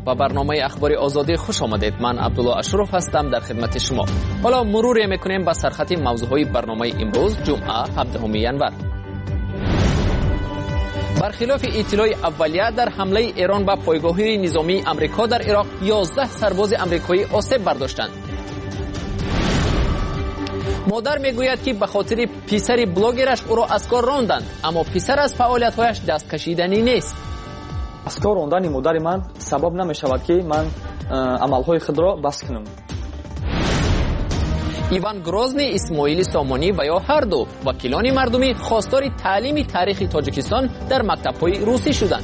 با برنامه اخبار آزادی خوش آمدید. من عبدالله اشرف هستم در خدمت شما. حالا مروری میکنیم با سرخط موضوعهای برنامه امروز جمعه 17 ینور. برخلاف اطلاع اولیه در حمله ایران به پایگاه نظامی آمریکا در عراق 11 سرباز آمریکایی آسیب برداشتند. مادر میگوید که به خاطر پسر بلاگرش او را از کار راندند، اما پسر از فعالیت‌هایش دست کشیدنی نیست. از کار راندن مادر من سبب نمی‌شود که من عمل‌های خود را بس کنم. ایوان گروزنی، اسماعیل سامانی و یا هر دو وکیلان مردمی خواستار تعلیم تاریخ تاجیکستان در مکتب‌های روسی شدند.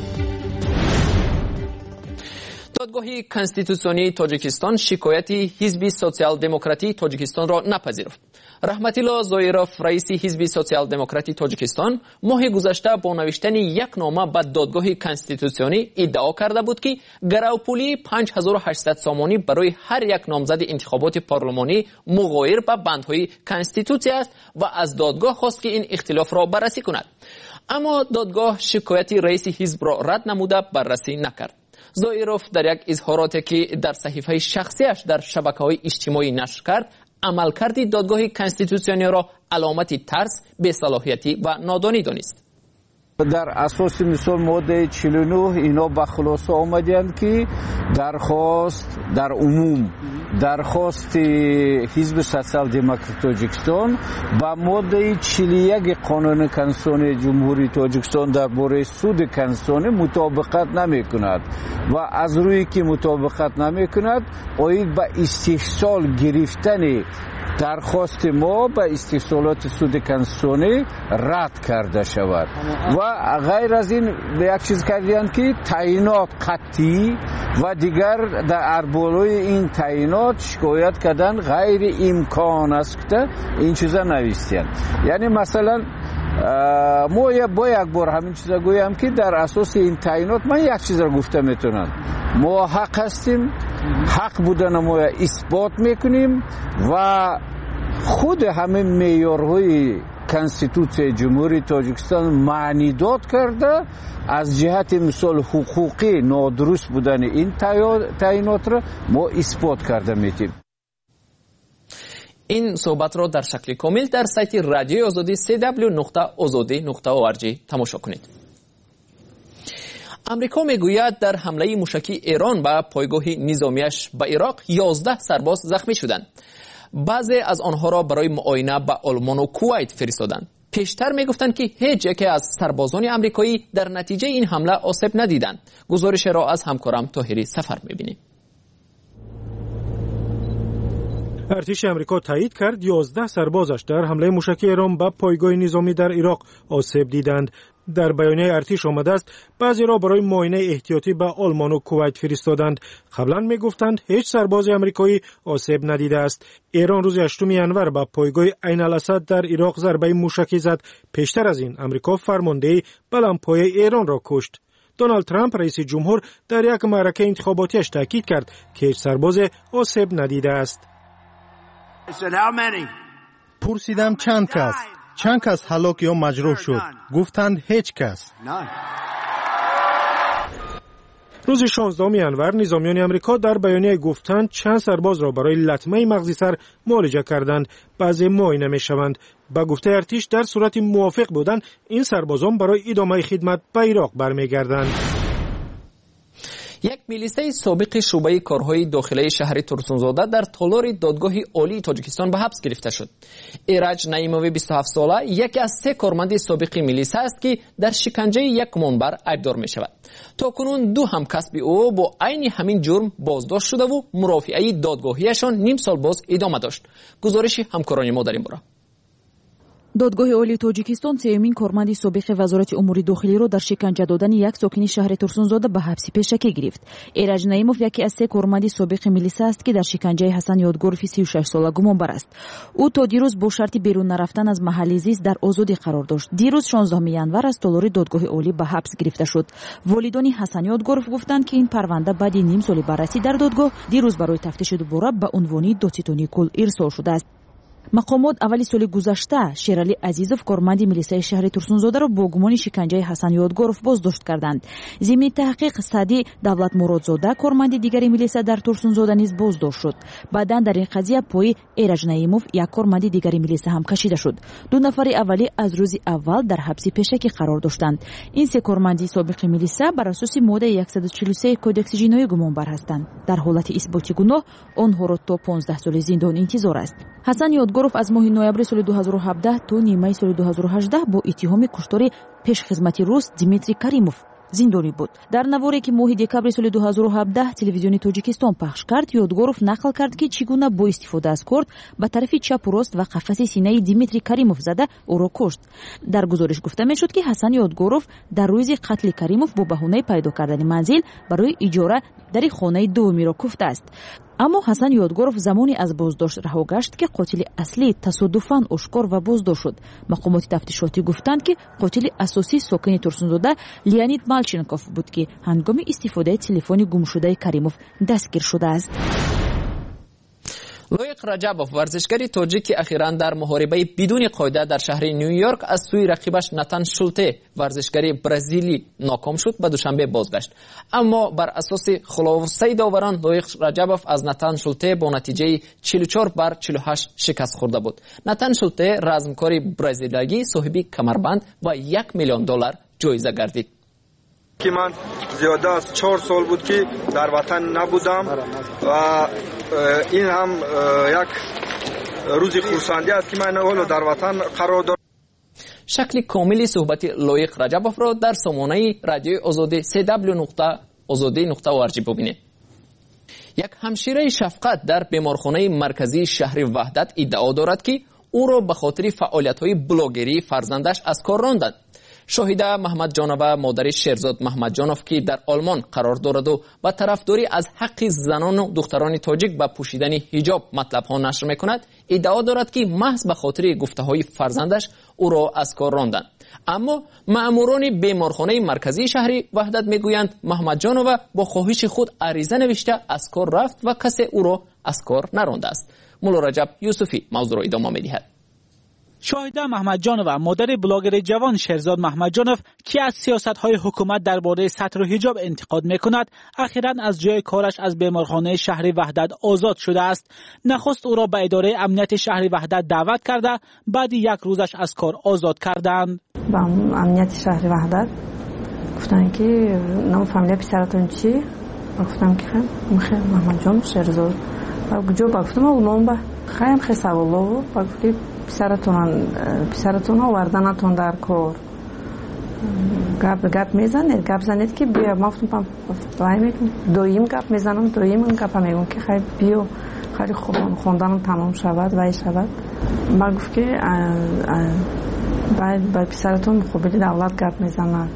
دادگاه کنستیتوسیونی تاجیکستان شکایت حزب سوسیال دموکراتی تاجیکستان را نپذیرفت. رحمت الله زایروف، رئیس حزب سوسیال دموکراتی تاجیکستان، ماه گذشته با نوشتن یک نامه به دادگاه کنستیتوسیونی ادعا کرده بود که گراوپولی 5800 سامانی برای هر یک نامزد انتخابات پارلمانی مغایر به بندهای کنستیتوسی است و از دادگاه خواست که این اختلاف را بررسی کند. اما دادگاه شکایت رئیس حزب را رد نموده بررسی نکرد. زایروف در یک اظهاراتی که در صحیفه شخصیش در شبکه‌های اجتماعی نشر کرد، عملکرد دادگاه کنستیتوسیونی را علامت ترس، بی‌صلاحیتی و نادانی دانست. در اساس مثال ماده 49 اینا به خلاصه آمدند که درخواست در عموم درخواست حزب سوسیال دموکرات تاجیکستان با ماده 41 قانون کنستیتوسیونی جمهوری تاجیکستان درباره سود کنستیتوسیونی مطابقت نمی-کند و از روی که مطابقت نمی-کند باید به استحصال گرفتن درخواست ما به استحصالات سود کنستیتوسیونی رد کرده شود و غیر از این به یک چیز کردند که تعیینات قطعی و دیگر در اربالای این تعیینات شکایت کردن غیر امکان است که این چیزا نوشتند. یعنی مثلا ما با یک بار همین چیزا گویم که در اساس این تعیینات من یک چیز را گفته میتونم، ما حق هستیم، حق بودن ما اثبات میکنیم و خود همه معیارهای کنستیتوسی جمهوری تاجیکستان معنی داد کرده از جهت مثال حقوقی نادرست بودن این تعیینات را ما اثبات کرده میتیم. این صحبت را در شکل کامل در سایت رادیوی آزادی www.azadi.org تماشا کنید. امریکا میگوید در حمله موشکی ایران به پایگاه نظامیش به عراق 11 سرباز زخمی شدند. بعضی از آنها را برای معاینه به آلمان و کویت فرستادند. پیشتر میگفتند که هیچ یک از سربازان آمریکایی در نتیجه این حمله آسیب ندیدند. گزارش را از همکارم طاهری سفر میبینیم. ارتش آمریکا تایید کرد 11 سربازش در حمله موشکی ایران به پایگاه نظامی در عراق آسیب دیدند. در بیانیه ارتش آمده است بعضی را برای معاینه احتیاطی به آلمان و کویت فرستادند. قبلا میگفتند هیچ سرباز آمریکایی آسیب ندیده است. ایران روز 8 ینور به پایگاه عین الاسد در عراق ضربه موشکی زد. پیشتر از این امریکا فرمانده بلندپایه ایران را کشت. دونالد ترامپ رئیس جمهور در یک معرکه انتخاباتیش تاکید کرد که هیچ سرباز آسیب ندیده است. پرسیدم چند کس هلاک یا مجروح شد؟ گفتند هیچ کس. روز 16 ینور نظامیان آمریکا در بیانیه گفتند چند سرباز را برای لطمه مغزی سر معالجه کردند، بعضی معاینه میشوند. با گفته ارتش در صورت موافق بودند این سربازان برای ادامه خدمت به عراق برمیگردند. یک میلیسه سابق شعبه کارهای داخلی شهر ترسونزاده در تالار دادگاه عالی تاجیکستان به حبس گرفته شد. ایرج نعیموی 27 ساله یکی از 3 کارمند سابق میلیسه است که در شکنجه یک منبر ایبدار می شود. تاکنون 2 همکسب او با عین همین جرم بازداشت شده و مرافعه دادگاهیشان نیم سال باز ادامه داشت. گزارش همکاران ما در این باره. دادگاه عالی تاجیکستان سیمین کارمند سابق وزارت امور داخلی را در شکنجه دادن یک ساکن شهر ترسونزاده به حبس پیشکی گرفت. ایرج نعیموف یکی از 3 کارمند سابق میلیسه است که در شکنجه حسن یادگوروفی 36 ساله گمانبر است. او تا دیروز با شرط بیرون نرفتن از محل زیست در آزادی قرار داشت. دیروز 16 ینور از تالار دادگاه عالی به حبس گرفته شد. والدان حسن یادگوروف گفتند که این پرونده بعد نیم سال بررسی در دادگاه دیروز برای تفتیش دوباره به عنوان دادستانی کل ارسال شده است. мақомот аввали соли гузашта шерали азизов корманди милисаи шаҳри турсунзодаро бо гумони шиканҷаи ҳасан ёдгоров боздошт карданд. зимни таҳқиқ саъди давлатмуродзода корманди дигари милиса дар турсунзода низ боздошт шуд. баъдан дар ин қазия пои Эраҷ Наимов як корманди дигари милиса ҳам кашида шуд. ду нафари аввалӣ аз рӯзи аввал дар ҳабси пешакӣ қарор доштанд. ин се корманди собиқи милиса бар асоси моддаи 143 кодекси ҷиноӣ гумонбар ҳастанд. дар ҳолати исботи гуноҳ онҳоро то 15 соли зиндон интизор аст. ҳасан ёдгоров аз моҳи ноябри соли 2017 то нимаи соли 2018 бо иттиҳоми куштори пешхизмати рус Дмитрий Каримов зиндонӣ буд. дар наворе ки моҳи декабри соли 2017 телевизиони Тоҷикистон пахш кард, Ёдгоров нақл кард ки чӣ гуна бо истифода аз корд ба тарафи чапу рост ва қафаси синаи Дмитрий Каримов зада ӯро кушт. дар гузориш гуфта мешуд ки Ҳасан Ёдгоров дар рӯзи қатли Каримов бо баҳонаи пайдо кардани манзил барои иҷора дари хонаи дуввумиро куфтааст. аммо Ҳасан Ёдгоров замоне аз боздошт раҳо гашт ки қотили аслӣ тасодуфан ошкор ва боздошт шуд. мақомоти тафтишотӣ гуфтанд ки қотили асосии сокини Турсунзода Леонид Малченков буд ки ҳангоми истифодаи телефони гумшудаи Каримов дастгир шудааст. лоиқ раҷабов варзишгари тоҷик ки ахиран дар муҳорибаи бидуни қоида дар шаҳри Нью-Йорк аз сӯи рақибаш Натан Шулте варзишгари бразилӣ ноком шуд ба душанбе бозгашт. аммо бар асоси хулосаи доварон лоиқ раҷабов аз Натан Шулте бо натиҷаи 44-48 шикаст хӯрда буд. Натан Шулте размкори бразилиягӣ соҳиби камарбанд ва $1 миллион ҷоиза гардид. که من زیاده از 4 سال بود که در وطن نبودم و این هم یک روزی خورسندی است که من اولو در وطن قرار دارم. شکل کاملی صحبت لایق رجبوف را در سامانه رادیوی آزادی cw.azadi.org ببینید. یک همشیره شفقت در بیمارخانه مرکزی شهر وحدت ادعا دارد که او را به خاطر فعالیت‌های بلاگری فرزندش از کار راندند. شاهده محمد جانو و مادر شیرزاد محمد جانوف که در آلمان قرار دارد و با طرفداری از حق زنان و دختران تاجیک به پوشیدن حجاب مطلب ها نشر میکند ادعا دارد که محض به خاطر گفته های فرزندش او را از کار راندند. اما مأموران بیمارخانه مرکزی شهر وحدت میگویند محمد جانو با خواهش خود عریضه نوشته از کار رفت و کسی او را از کار نرانده است. مولا رجب یوسفی موضوع را ادامه میدهد. شاهده محمد جانو مادر بلاگر جوان شیرزاد محمد جانوف که از سیاست‌های حکومت درباره ستر و حجاب انتقاد می‌کند اخیراً از جای کارش از بیمارخانه شهر وحدت آزاد شده است. نخست او را به اداره امنیت شهر وحدت دعوت کرده بعد یک روزش از کار آزاد کردند. با امنیت شهر وحدت گفتن که نام فامیل پسرتون چی؟ گفتم که خیر محمد جان شیرزاد. جو گفتم اون با خیلی سوالو گفت پسرتون آوردنتون در کار گپ میزنید گپ زنید که بیا ما گفتم دویم گپ میزنم دویم گپ میگم که خیلی بیا خیلی خوب خوندنم تمام شود و شود ما گفت که با پسرتون خوبی دولت گپ میزنه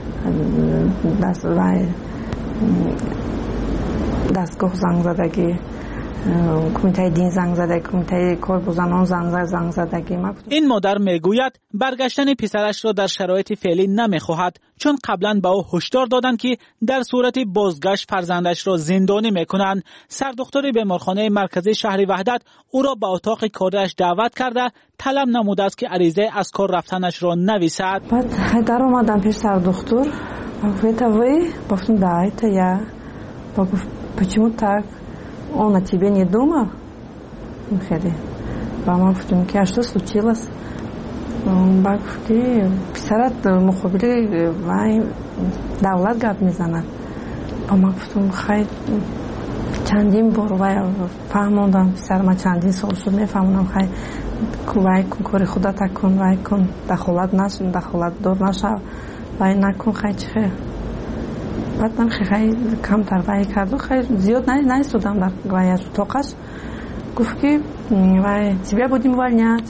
دستگاه زنگ زدگی کمیته دین زنگ زده کمیته کارگزاران زنگ زدگی. این مادر میگوید برگشتن پسرش را در شرایط فعلی نمیخواهد چون قبلا به او هشدار دادند که در صورت بازگشت فرزندش را زندانی میکنند. سردختر بیمارخانه مرکزی شهر وحدت او را به اتاق کارش دعوت کرده طلب نموده است که عریضه از کار رفتنش را نویسد. بعد در اومدم پیش سردختر گفتم دایت یا почему так? Он о тебе не думал? Хели. Мама говорит, а что случилось? Бабушки, писарат мухабили, вай, давлат гап мизанад. Мама говорит, хай, чандин бор, вай, фаҳмондам, писарма чандин сол шуд, мефаҳмондам, хай, вай, кори худа так кун, вай, кун, дахолат нашун, дахолат дор нашав, вай, накун, хай, чи хай. بعد من خیلی کم تربیت کرد و خیلی زیاد نیستودم در وای اتاقش گفت که وای тебя будем увольнять.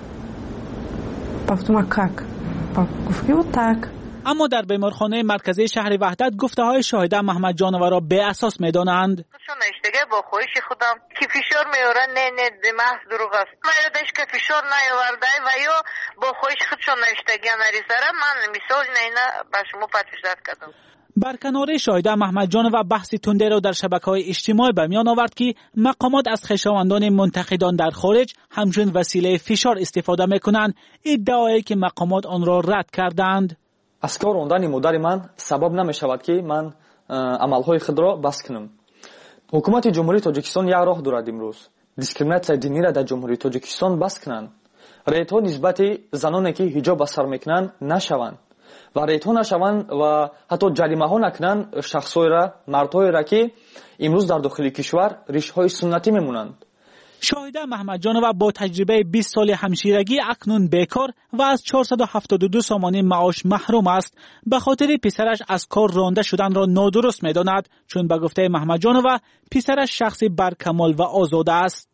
گفتم как? گفت که так. اما در بیمارخانه مرکزی شهر وحدت گفته های شاهده محمد جانو را به اساس میدانند. چون اشتگاه با خواهش خودم که فشار میارن نه محض دروغ است. من یادش که فشار نیاورده و یا با خواهش خودشون اشتگاه نریزاره من مثال نه به شما پیشنهاد کردم. برکناری شاهده محمد جانو بحث تنده را در شبکه‌های اجتماعی به میان آورد که مقامات از خویشاوندان منتقدان در خارج همچون وسیله فشار استفاده میکنند، ادعایی که مقامات آن را رد کردند. از کار راندن مادر من سبب نمیشود که من عملهای خود را بس کنم. حکومت جمهوری تاجیکستان یک راه دارد امروز. دیسکریمیناسیون دینی را در جمهوری تاجیکستان بس کنند. ریت‌ها نسبت زنانی که حجاب به سر میکنند نشوند و ریت‌ها نشوند و حتی جریمه ها نکنند شخصای را، مردهای را که امروز در داخل کشور ریشه‌های سنتی میمونند. شاهده محمد جانو با تجربه 20 سال همشیرگی اکنون بیکار و از 472 سامانه معاش محروم است. به خاطر پسرش از کار رانده شدن را نادرست می‌داند، چون به گفته محمد جانو پسرش شخص برکمال و آزاده است.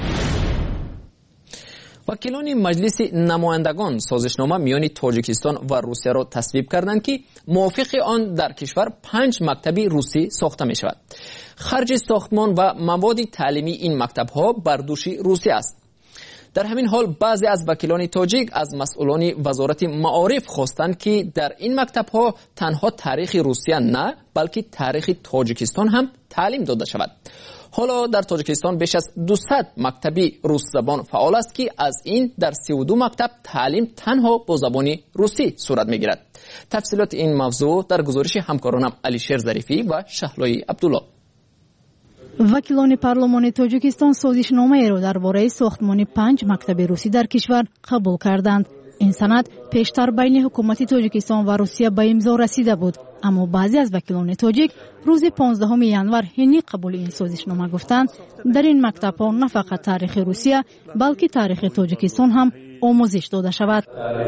وکیلان مجلس نمایندگان سازشنامه میان تاجیکستان و روسیه را تصویب کردند که موافق آن در کشور 5 مکتب روسی ساخته می شود. خرج ساختمان و مواد تعلیمی این مکتب ها بر دوش روسیه است. در همین حال بعضی از وکیلان تاجیک از مسئولان وزارت معارف خواستند که در این مکتب ها تنها تاریخ روسیه نه بلکه تاریخ تاجیکستان هم تعلیم داده شود. حالا در تاجیکستان بیش از 200 مکتبی روس زبان فعال است که از این در 32 مکتب تعلیم تنها با زبان روسی صورت میگیرد. تفصیلات این موضوع در گزارش همکارانم علیشیر ظریفی و شهلای عبدالله. وکیلان پارلمان تاجیکستان سازشنامه را درباره ساختمان 5 مکتب روسی در کشور قبول کردند. این سند پیشتر بین حکومت تاجیکستان و روسیه به امضا رسیده بود، اما بعضی از وکیلان تاجیک روز 15 ینور حین قبول این سازشنامه گفتند در این مکتب ها نه فقط تاریخ روسیه بلکه تاریخ تاجیکستان هم آموزش داده شود.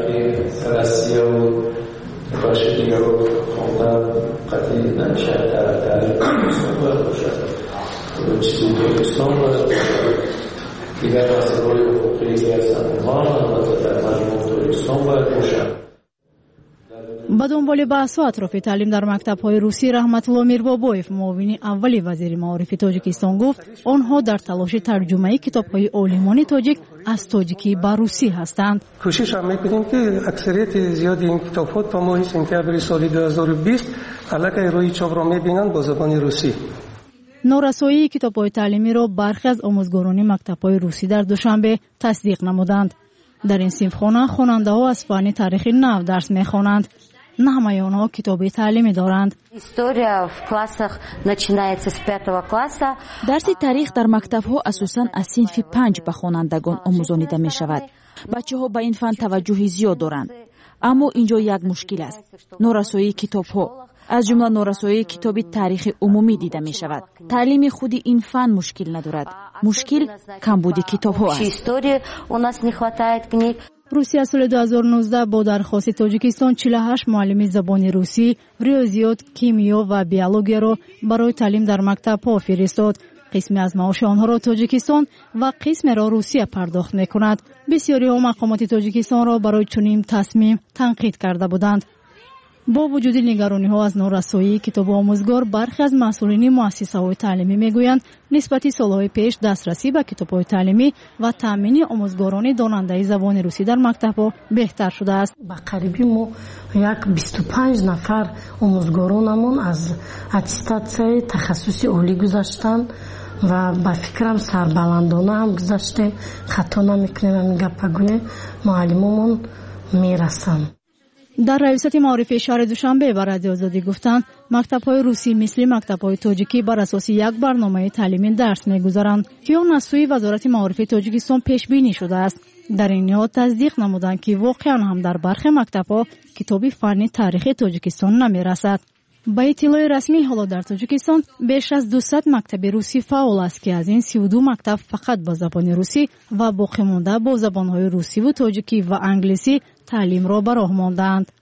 دیگر مسائل حقوقی از انها در مجموع تاجیکستان باید باشد. به دنبال بحث و اطراف تعلیم در مکتب‌های روسی رحمت الله میربابویف معاون اول وزیر معارف تاجیکستان گفت آنها در تلاش ترجمه کتاب‌های عالمان تاجیک از تاجیکی به روسی هستند. کوشش هم می‌کنیم که اکثریت زیادی این کتاب‌ها تا ماه سپتامبر سال 2020 علاقه روی چاپ را می‌بینند با زبان روسی. نارسایی کتاب‌های تعلیمی را برخی از آموزگاران مکتب‌های روسی در دوشنبه تصدیق نمودند. در این صنفخانه خواننده‌ها از فن تاریخ نو درس می‌خوانند. نه همه آنها کتاب تعلیمی دارند. درس تاریخ در مکتب‌ها اساساً از صنف 5 به خوانندگان آموزانیده می‌شود. بچه‌ها به این فن توجه زیاد دارند. اما اینجا یک مشکل است. نارسایی کتاب‌ها از جمله نارسایی کتاب تاریخ عمومی دیده می شود. تعلیم خود این فن مشکل ندارد. مشکل کمبود کتاب ها است. روسیه سال 2019 با درخواست تاجیکستان 48 معلم زبان روسی، ریاضیات، کیمیا و بیولوژی را برای تعلیم در مکتب ها فرستاد. قسمی از معاش آنها را تاجیکستان و قسمی را روسیه پرداخت می کند. بسیاری ها مقامات تاجیکستان را برای چنین تصمیم تنقید کرده بودند. با وجود نگرانی ها از نارسایی کتاب آموزگار، برخی از مسئولین مؤسسه های تعلیمی میگویند نسبت سالهای پیش دسترسی به کتاب های تعلیمی و تامین آموزگاران داننده زبان روسی در مکتب ها بهتر شده است. با قریبی ما 25 نفر آموزگارانمون از اتستاتسیای تخصصی عالی گذاشتند و با فکرم سربلندانه هم گذاشته. خطا نمیکنیم گپ بگوییم، معلممون میرسن. در ریاست معارف شهر دوشنبه بر رادیو آزادی گفتند مکتب‌های روسی مثل مکتب‌های تاجیکی بر اساس یک برنامه تعلیمی درس می‌گذارند که آن از سوی وزارت معارف تاجیکستان پیش بینی شده است. در این نهاد تصدیق نمودند که واقعا هم در برخی مکتب‌ها کتاب فنی تاریخ تاجیکستان نمی‌رسد. با اطلاع رسمی حالا در تاجیکستان بیش از 200 مکتب روسی فعال است که از این 32 مکتب فقط با زبان روسی و باقی مانده با زبان‌های روسی و تاجیکی و انگلیسی تعلیم را به راه ماندند.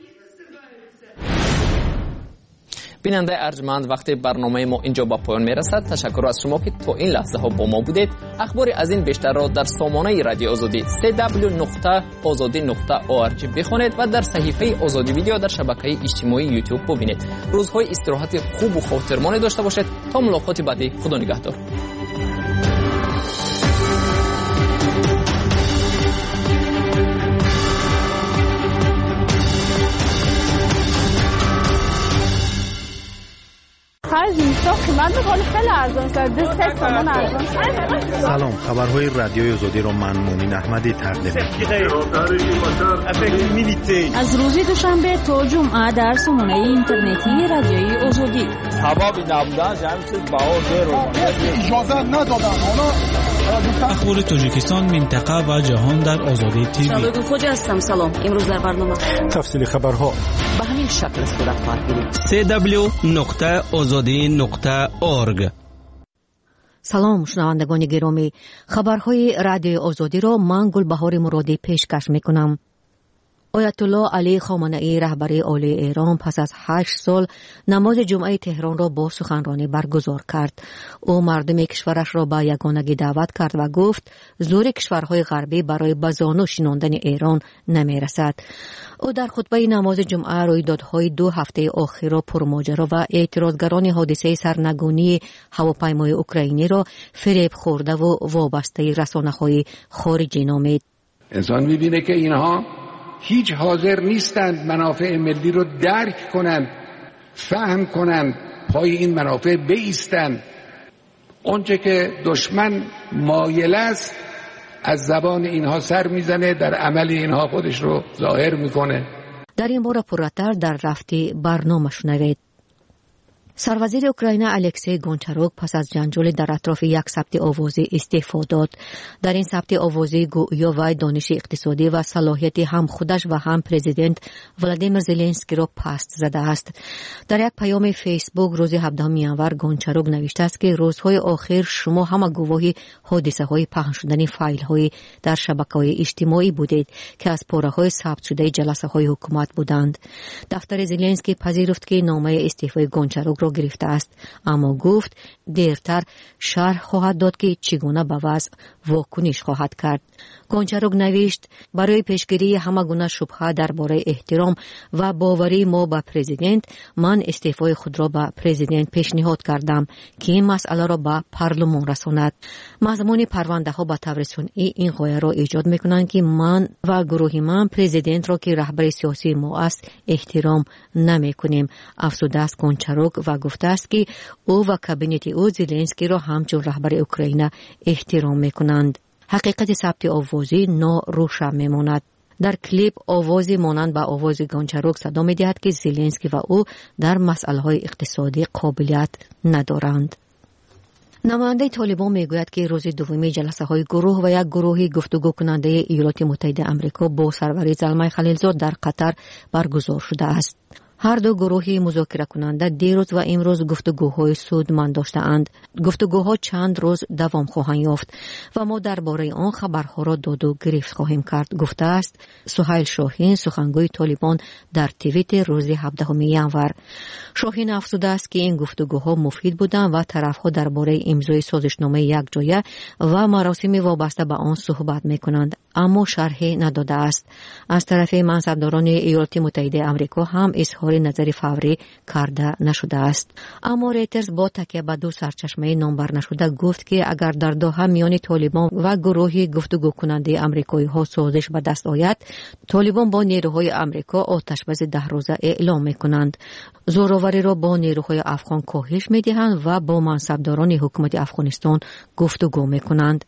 بیننده ارجمند، وقتی برنامه ما اینجا به پایان میرسد. تشکر از شما که تا این لحظه ها با ما بودید. اخبار از این بیشتر را در سامانه رادیو آزادی www.azadi.org بخوانید و در صحیفه آزادی ویدیو در شبکه اجتماعی یوتیوب ببینید. روزهای استراحت خوب و خاطرمانی داشته باشید. تا ملاقات بعدی، خدا نگهدار. قیمت ولی خیلی ارزان شده. 3 تومن ارزان شده. سلام، خبرهای رادیوی آزادی را من مومین احمدی تقدیم می‌کنم. از روز دوشنبه تا جمعه در سامانه اینترنتی رادیوی آزادی. سبب نبودن جمع شد باور اجازه ندادن. اخبار تاجیکستان، منطقه و جهان در آزادی تیوی. شادو فوجی هستم. سلام. امروز در برنامه تفصیل خبرها به همین شکل صورت خواهد گرفت. www.azadi.org. سلام شنوندگان گرامی، خبرهای رادیو آزادی را من گلبهار مرادی پیشکش میکنم. آیت الله علی خامنه‌ای رهبر عالی ایران پس از 8 سال نماز جمعه تهران را با سخنرانی برگزار کرد. او مردم کشورش را به یگانگی دعوت کرد و گفت زور کشورهای غربی برای به زانو شیناندن ایران نمی‌رسد. او در خطبه نماز جمعه رویدادهای 2 هفته اخیر را پرماجرا و اعتراضگران حادثه سرنگونی هواپیمای اوکراینی را فریب خورده و وابسته رسانه‌های خارجی نامید. انسان می‌بینه که اینها هیچ حاضر نیستند منافع ملی رو درک کنند، فهم کنند، پای این منافع بایستند. اونچه که دشمن مایل است از زبان اینها سر میزنه، در عمل اینها خودش رو ظاهر میکنه. در این باره پرتر در رفتی برنامه شنوید. سروزیر اوکراین الکسی گونچاروک پس از جنجال در اطراف یک ثبت آوازی استعفا داد. در این ثبت آوازی گویا وی دانش اقتصادی و صلاحیت هم خودش و هم پرزیدنت ولادیمیر زلنسکی را پست زده است. در یک پیام فیسبوک روز 17 ینور گونچاروک نوشته است که روزهای آخر شما همه گواهی حادثه های پخش شدن فایل های در شبکه‌های اجتماعی بودید که از پاره‌های ثبت شده جلسه های حکومت بودند. دفتر زلنسکی پذیرفت که نامه استعفای گونچاروک را گرفته است، اما گفت دیرتر شرح خواهد داد که چگونه به وضع واکنش خواهد کرد. گونچاروک نوشت برای پیشگیری همه گونه شبهه درباره احترام و باوری ما به پرزیدنت، من استعفای خود را به پرزیدنت پیشنهاد کردم که این مسئله را به پارلمان رساند. مضمون پرونده ها به طور سنئی این غایه را ایجاد میکنند که من و گروه من پرزیدنت را که رهبر سیاسی ما است احترام نمیکنیم. افزوده است گونچاروک و گفته است که او و کابینت او زلنسکی را همچون رهبر اوکراین احترام میکنند. حقیقت ثبت آوازی ناروشن میماند. در کلیپ آوازی مانند به آواز گونچاروک صدا میدهد که زلنسکی و او در مسائل اقتصادی قابلیت ندارند. نماینده طالبان میگوید که روز دومی جلسه های گروه و یک گروه گفتگو کننده ایالات متحده آمریکا با سرور زلمه خلیلزاد در قطر برگزار شده است. هر دو گروه مذاکره کننده دیروز و امروز گفتگوهای سودمند داشته‌اند. گفتگوها چند روز دوام خواهند یافت و ما درباره آن خبرها را داد و گرفت خواهیم کرد، گفته است سهیل شاهین، سخنگوی طالبان در توییتر روز 17 ینور. شاهین افزوده است که این گفتگوها مفید بودند و طرفها درباره امضای سازشنامه یکجایه و مراسم وابسته به آن صحبت می‌کنند، اما شرحی نداده است. از طرف منصبداران ایالات متحده آمریکا هم اظهار نظر فوری کرده نشده است. اما ریترز با تکیه به 2 سرچشمه نامبر نشده گفت که اگر در دوحه میان طالبان و گروه گفتگو کننده آمریکایی ها سازش به دست آید، طالبان با نیروهای آمریکا آتشبس 10 روزه اعلام میکنند. زوراوری را با نیروهای افغان کاهش میدهند و با منصبداران حکومت افغانستان گفتگو میکنند.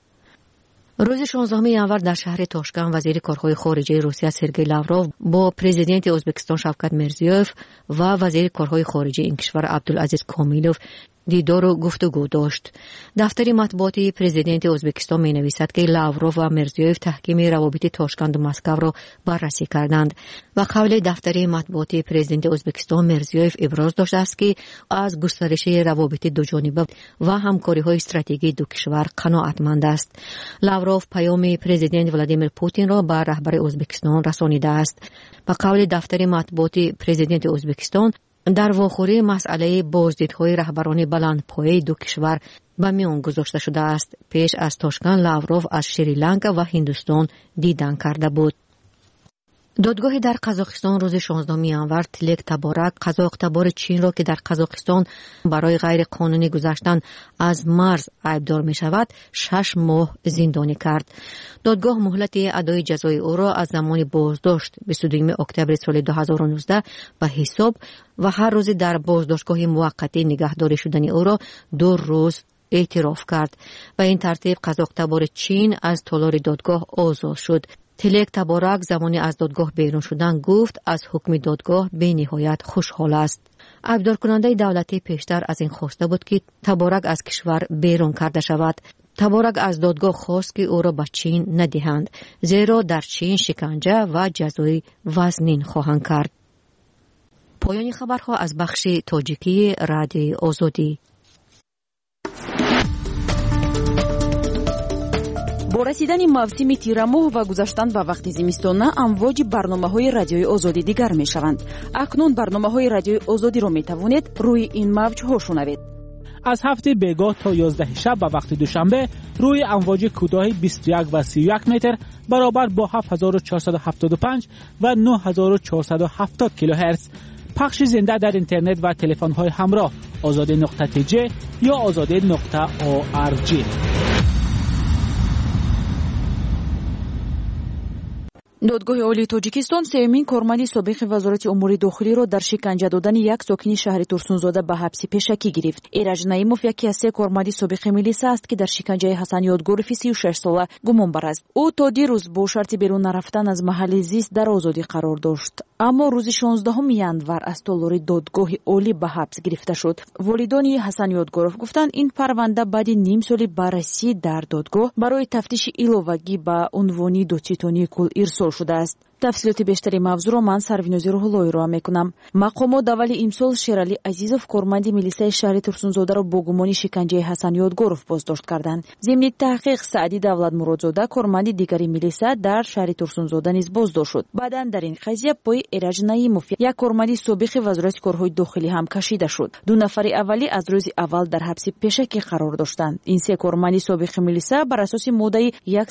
روز 16 ینور در شهر تاشکند وزیر کارهای خارجه روسیه سرگئی لاوروف با پرزیدنت ازبکستان شوکت میرزیوف و وزیر کارهای خارجه این کشور عبدالعزیز کامیلوف دیدار و گفتگو داشت. دفتر مطبوعاتی پرزیدنت ازبکستان می نویسد که لاوروف و میرزیوف تحکیم روابط تاشکند و مسکو را بررسی کردند و قول دفتر مطبوعاتی پرزیدنت ازبکستان میرزیوف ابراز داشته است که از گسترش روابط دوجانبه و همکاری‌های استراتژیکی دو کشور قناعتمند است. لاوروف پیام پرزیدنت ولادیمیر پوتین را به رهبر ازبکستان رسانیده است. به قول دفتر مطبوعاتی پرزیدنت ازبکستان، در واخوری مسئله بازدیدهای رهبران بلندپایه دو کشور به میان گذاشته شده است. پیش از تاشکند لاوروف از شریلانکا و هندوستان دیدن کرده بود. دادگاهی در قزاقستان روز 16 январ تلک تبارک قزاق‌تبار چین را که در قزاقستان برای غیر قانونی گذشتن از مرز عیبدار می شود 6 ماه زندانی کرد. دادگاه مهلت ادای جزای او را از زمان بازداشت 22 اکتبر سال 2019 به حساب و هر روز در بازداشتگاه موقتی نگهداری شدن او را 2 روز اعتراف کرد و این ترتیب قزاق‌تبار چین از تالار دادگاه آزاد شد. تلک تبارک زمانی از دادگاه بیرون شدن گفت از حکم دادگاه به نهایت خوشحال است. عیبدار کننده دولتی پیشتر از این خواسته بود که تبارک از کشور بیرون کرده شود. تبارک از دادگاه خواست که او را به چین ندهند زیرا در چین شکنجه و جزای وزنین خواهند کرد. پایان خبرها از بخش تاجیکی رادیوی آزادی. با رسیدن موسم تیرماه و گذشتن به وقت زمستانه امواج برنامه‌های رادیوی آزادی دیگر می‌شوند. اکنون برنامه‌های رادیوی آزادی را می‌توانید روی این موج‌ها شنوید. از هفته بیگاه تا 11 شب به وقت دوشنبه روی امواج کوتاه 21 و 31 متر برابر با 7475 و 9470 کیلوهرتز پخش زنده در اینترنت و تلفن‌های همراه azade.tj یا azade.org. دادگاه عالی تاجیکستان سومین کارمند سابق وزارت امور داخلی را در شکنجه دادن یک ساکن شهر ترسونزاده به حبس پیشکی گرفت. ایرج نعیمов یکی از 3 کارمند سابق ملیسا است که در شکنجه حسن یادگوروفی 36 ساله گمانبر است. او تا دیروز با شرط بیرون نرفتن از محل زیست در آزادی قرار داشت، اما روز 16 январ از تالار دادگاه عالی به حبس گرفته شد. والدان حسن یادگوروف گفتند این پرونده بعد نیم سال بررسی در دادگاه برای تفتیش ایلوگی به عنوان دادستانی کل ارسال شده است. تفصیلات بیشتری موضوع را من سروینوزی روح‌اللهی را میکنم. مقامات اولی امسال شیرعلی عزیزов کارمند میلیسای شهر ترسونزاده را با گمان شکنجه حسن یادگوروف بازداشت کردند. ضمن تحقیق سعدی давлатмуродзода کارمند دیگری میلیسا در شهر ترسونزاده نیز بازداشت شد. بعداً در این قضیه پای ایرج نعیمов یک کارمند سابق وزارت کارهای داخلی هم کشیده شد. 2 نفر اولی از روز اول در حبس پیشکی قرار داشتند. این 3 کارمند سابق میلیسا بر اساس ماده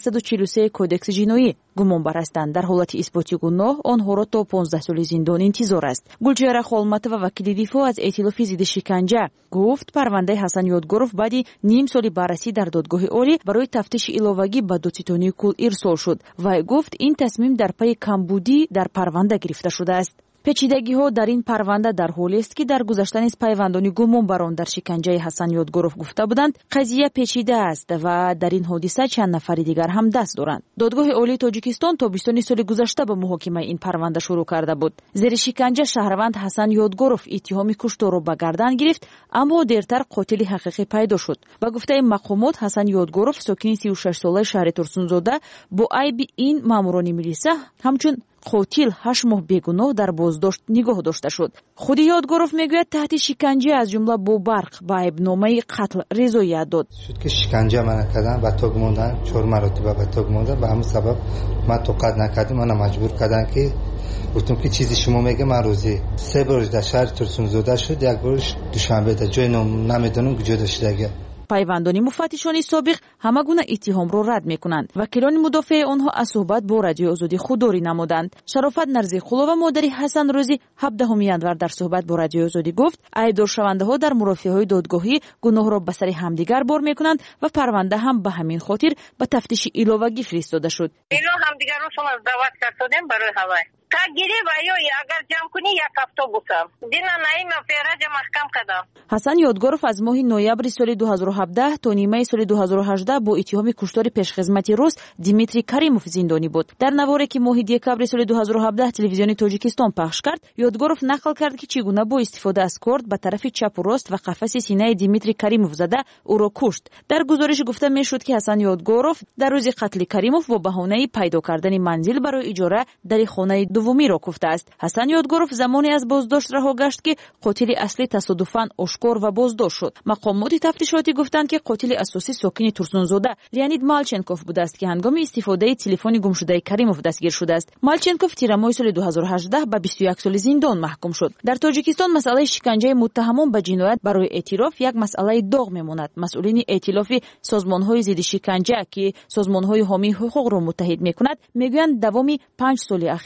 143 کودکس جنایی گمانبر هستند. در حالت اثباتی گناه آنها را تا 15 سال زندان انتظار است. گلچهره خالمتова وکیل دفاع از ائتلاف ضد شکنجه گفت پرونده حسن یادگوروف بعد نیم سال بررسی در دادگاه عالی برای تفتیش ایلوگی به دادستانی کل ارسال شد و گفت این تصمیم در پی کمبودی در پرونده گرفته شده است. پیچیدگی‌ها در این پرونده در حالی است که در گذشته نیز پیوندان گمانبران در شکنجه حسن یادگوروف گفته بودند قضیه پیچیده است و در این حادثه چند نفر دیگر هم دست دارند. دادگاه عالی تاجیکستان تابستان سال گذشته به محاکمه این پرونده شروع کرده بود. زیر شکنجه شهروند حسن یادگوروف اتهام کشتار را به گردن گرفت، اما دیرتر قاتل حقیقی پیدا شد. به گفته مقامات حسن یادگوروف ساکن 36 ساله شهر ترسونزاده با عیب این ماموران میلیسا همچون قاتل 8 ماه بیگناه در بازداشت نگاه داشته شد. خود یادگوروف میگوید تحت شکنجه از جمله با برق و عیبنامه قتل رضایت داد. شد که شکنجه من کردن و تا گماندن 4 مرتبه به تا گماندن و همون سبب من توقع نکردم، من مجبور کردن که گفتم که چیزی شما میگه من روزی 3 بار در شهر ترسونزاده شد، یک بارش دوشنبه در جای نمیدونم کجا داشته. پیوندان مفتشان سابق همه گونه اتهام را رد میکنند. وکیلان مدافع آنها از صحبت با رادیو آزادی خودداری نمودند. شرافت نرزیخولووا مادری حسن روزی 17 январ در صحبت با رادیو آزادی گفت ایدار شونده ها در مرافعه‌های دادگاهی گناه را به سر همدیگر بار میکنند و پرونده هم به همین خاطر به تفتیش ایلوگی فرستاده شد. اینا همدیگر رو شما دعوت کردیم برای هوای تا گیری و یا اگر جمع کنی یک اتوبوسم دینا نعیم فیراج محکم کردم. حسن یادگوروف از ماه نوامبر سال 2017 تا نیمه سال 2018 با اتهام کشتار پیشخدمتی روس دیمیتری کریموف زندانی بود. در نواری که ماه دکبر سال 2017 تلویزیون تاجیکستان پخش کرد، یادگوروف نقل کرد که چگونه با استفاده از کارد به طرف چپ و راست و قفس سینه دیمیتری کریموف زده او را کشت. در گزارش گفته میشد که حسن یادگوروف در روز قتل کریموف با بهانه پیدا کردن منزل برای اجاره در خانه دومی را کوفته است. حسن یادگوروف زمانی از بازداشت رها گشت که قاتل اصلی تصادفاً آشکار و بازداشت شد. مقامات تفتیشاتی گفتند که قاتل اساسی ساکن ترسونزاده لیانید مالچنکوف بوده است که هنگام استفاده تلفن گمشده کریموف دستگیر شده است. مالچنکوف تیر ماه سال 2018 به 21 سال زندان محکوم شد. در تاجیکستان مسئله شکنجه متهمان به جنایت برای اعتراف یک مسئله داغ میماند. مسئولین ائتلاف سازمان‌های ضد شکنجه که سازمان‌های حامی حقوق را متحد می‌کند میگویند دوام 5 سال اخیر با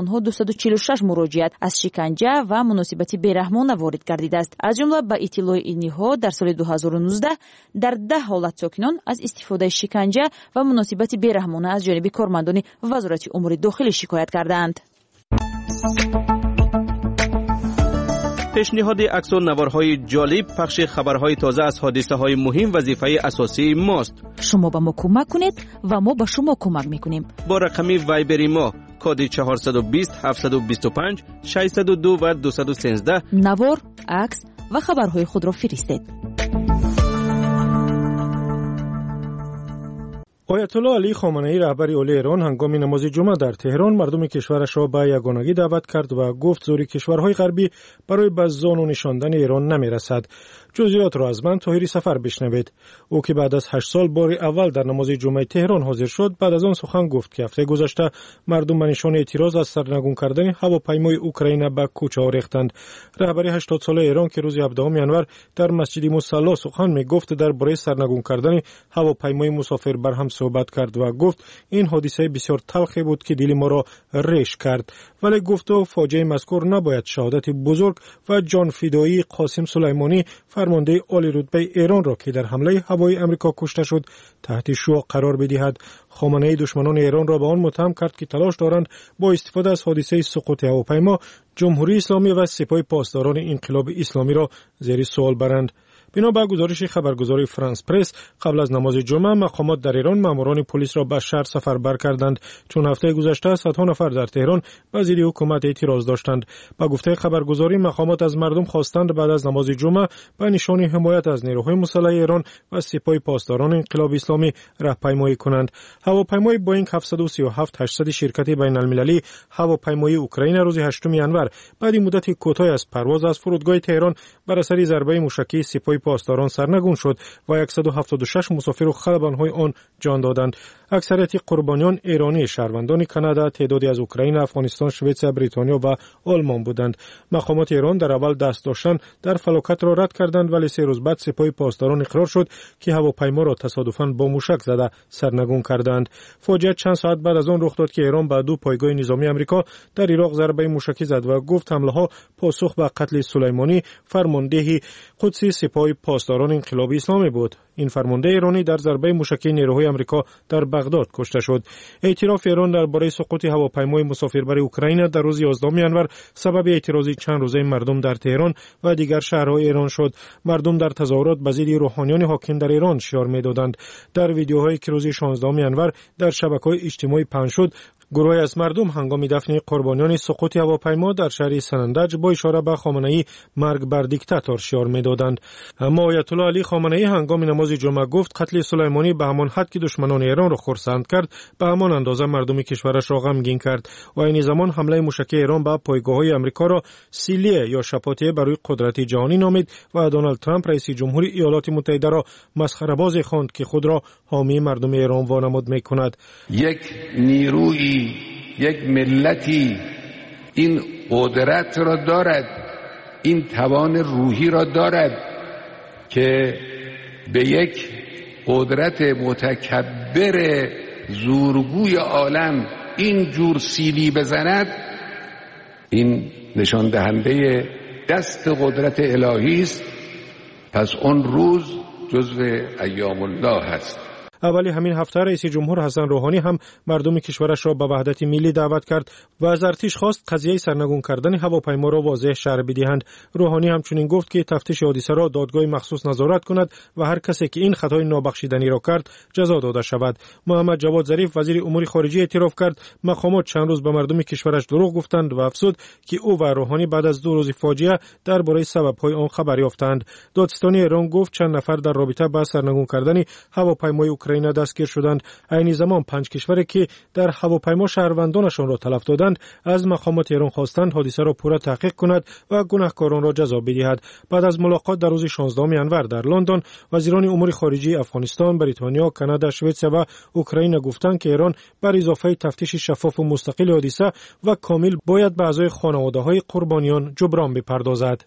онҳо 246 муроҷиат аз шиканҷа ва муносибати бераҳмона ворид гардида аст. аз ҷумла ба иттилои ниҳо дар соли 2019 дар 10 ҳолат сокинон аз истифодаи шиканҷа ва муносибати бераҳмона аз ҷониби кормандони вазорати умури дохилӣ шикоят карданд. پیشنهاد عکس و نوارهای جالب، پخش خبرهای تازه از حادثه‌های مهم وظیفه اساسی ماست. شما به ما کمک کنید و ما به شما کمک میکنیم. با رقم وایبری ما کد 420 725 602 و 213 نوار، عکس و خبرهای خود را فرستید. آیت الله علی خامنه‌ای رهبر عالی ایران هنگام نماز جمعه در تهران مردم کشورش را به یگانگی دعوت کرد و گفت زوری کشورهای غربی برای به زانو نشاندن ایران نمی‌رسد. جزئیات را از من طاهری سفر بشنوید. او که بعد از 8 سال بار اول در نماز جمعه تهران حاضر شد، بعد از آن سخن گفت که هفته گذشته مردم به نشان اعتراض از سرنگون کردن هواپیمای اوکراین به کوچه‌ها ریختند. رهبر 80 ساله ایران که روز 17 ینور در مسجد مصلی سخن می‌گفت درباره سرنگون کردن هواپیمای مسافر برهم صحبت کرد و گفت این حادثه بسیار تلخی بود که دل ما را ریش کرد، ولی گفت فاجعه مذکور نباید شهادت بزرگ و جان فدایی قاسم سلیمانی فرمانده عالی رتبه ایران را که در حمله هوایی امریکا کشته شد تحت شعاع قرار بدهد. خامنه‌ای دشمنان ایران را به آن متهم کرد که تلاش دارند با استفاده از حادثه سقوط هواپیما جمهوری اسلامی و سپاه پاسداران انقلاب اسلامی را زیر سوال برند. بنا به گزارش خبرگزاری فرانس پرس، قبل از نماز جمعه مقامات در ایران ماموران پلیس را به شهر سفربر کردند، چون هفته گذشته صدها نفر در تهران به ضد حکومت اعتراض داشتند. با گفته خبرگزاری مقامات از مردم خواستند بعد از نماز جمعه به نشان حمایت از نیروهای مسلح ایران و سپاه پاسداران انقلاب اسلامی راهپیمایی کنند. هواپیمای بوئینگ 737-800 شرکت بین المللی هواپیمای اوکراین روز 8 ینور بعد مدت کوتاهی از پرواز از فرودگاه تهران بر اثر ضربه موشکی سپاه پاسداران سرنگون شد و 176 مسافر و خلبان‌های آن جان دادند. اکثریت قربانیان ایرانی شهروندان کانادا، تعدادی از اوکراین، افغانستان، سوئیسرا، بریتانیا و آلمان بودند. مقامات ایران در اول دست داشتن در فلاکت را رد کردند، ولی 3 روز بعد سپاه پاسداران اقرار شد که هواپیما را تصادفاً با موشک زده سرنگون کردند. فاجعه چند ساعت بعد از آن رخ داد که ایران به 2 پایگاه نظامی آمریکا در عراق ضربه موشکی زد و گفت حمله‌ها پاسخ به قتل سلیمانی، فرمانده قدسی سپاه پاسداران انقلاب اسلامی بود. این فرمانده ایرانی در ضربه موشکی نیروهای آمریکا در بغداد کشته شد. اعتراف ایران درباره سقوط هواپیمای مسافربر اوکراین در روز 11 ینور سبب اعتراضی چند روزه مردم در تهران و دیگر شهرهای ایران شد. مردم در تظاهرات به ضد روحانیان حاکم در ایران شعار می‌دادند. در ویدیوهایی که روز 16 ینور در شبکه‌های اجتماعی پخش شد، گروهی از مردم هنگام دفن قربانیان سقوط هواپیما در شهر سنندج با اشاره به خامنه‌ای مرگ بر دیکتاتور شعار می‌دادند. اما آیت الله علی خامنه‌ای هنگام نماز جمعه گفت قتل سلیمانی به همان حد که دشمنان ایران را خرسند کرد، به همان اندازه مردم کشورش را غمگین کرد و این زمان حمله موشکی ایران به پایگاه‌های آمریکا را سیلیه یا شپاتیه برای قدرت جهانی نامید و دونالد ترامپ رئیس جمهوری ایالات متحده را مسخره‌باز خواند که خود را حامی مردم ایران وانمود می‌کند. یک نیروی، یک ملتی این قدرت را دارد، این توان روحی را دارد که به یک قدرت متکبر زورگوی عالم این جور سیلی بزند. این نشان دهنده دست قدرت الهی است. پس اون روز جزو ایام الله است. اولی همین هفته رئیس جمهور حسن روحانی هم مردم کشورش را به وحدت ملی دعوت کرد و از ارتش خواست قضیه سرنگون کردن هواپیما را واضح شرح بدهند. روحانی همچنین گفت که تفتیش حادثه را دادگاه مخصوص نظارت کند و هر کسی که این خطای نابخشیدنی را کرد جزا داده شود. محمد جواد ظریف وزیر امور خارجه اعتراف کرد مقامات چند روز به مردم کشورش دروغ گفتند و افزود که او و روحانی بعد از 2 روز فاجعه درباره سبب‌های آن خبر یافتند. دادستانی ایران گفت چند نفر در رابطه با سرنگون کردن هواپیمای اوکراین دستگیر شدند. این زمان 5 کشوری که در هواپیما شهروندانشان را تلف دادند از مقامات ایران خواستند حادثه را پورا تحقیق کند و گناهکاران را جزا بدهد. بعد از ملاقات در روز 16 ینور در لندن، وزیران امور خارجه افغانستان، بریتانیا، کانادا، سوئیسرا و اوکراین گفتند که ایران بر اضافه تفتیش شفاف و مستقل حادثه و کامل باید به اعضای خانواده‌های قربانیان جبران بپردازد.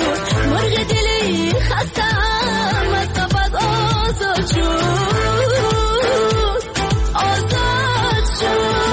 مرغ دلی خستم از قفس آزاد شد آزاد شد.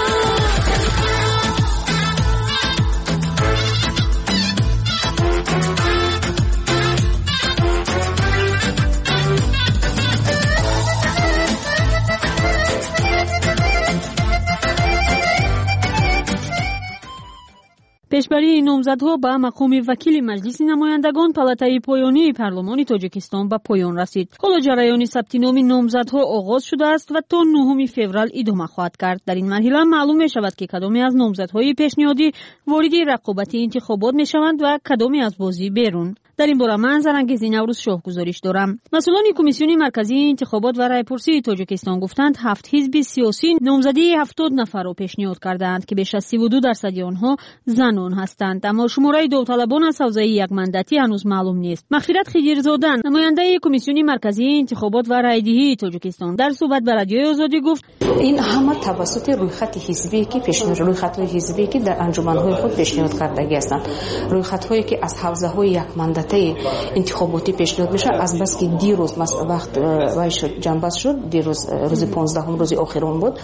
пешбарии номзадҳо ба мақоми вакили маҷлиси намояндагон палатаи поёнии парлумони тоҷикистон ба поён расид. ҳоло ҷараёни сабти номи номзадҳо оғоз шудааст ва то 9 феврал идома хоҳад кард. дар ин марҳила маълум мешавад ки кадоме аз номзадҳои пешниҳодӣ вориди рақобати интихобот мешаванд ва кадоме аз бозӣ берун. дар ин бора ман Зарангези Наврӯзшоҳ гузориш дорам. масъулони комиссиони марказии интихобот ва райпурсии Тоҷикистон гуфтанд 7 ҳизби сиёсӣ номзадии 70 нафарро пешниҳод кардаанд ки беш аз 32% онҳо занон ҳастанд, аммо шумораи довталабон аз ҳавзаи якмандатӣ ҳанӯз маълум нест. мағфират Хидирзода, намояндаи комиссиони марказии интихобот ва райдиҳии Тоҷикистон, дар суҳбат ба радиои Озодӣ гуфт: ин ҳама тавассути рӯйхати ҳизбие ки рӯйхатҳои ҳизбие ки дар анҷуманҳои худ пешниҳод кардагӣ ҳастанд, рӯйхатҳое ки аз ҳавзаҳои якмандатии интихоботӣ пешниҳод мешавад. азбаски дирӯз вақт вай шуд ҷанбаст шуд, дирӯз рӯзи 15 рӯзи охирон буд.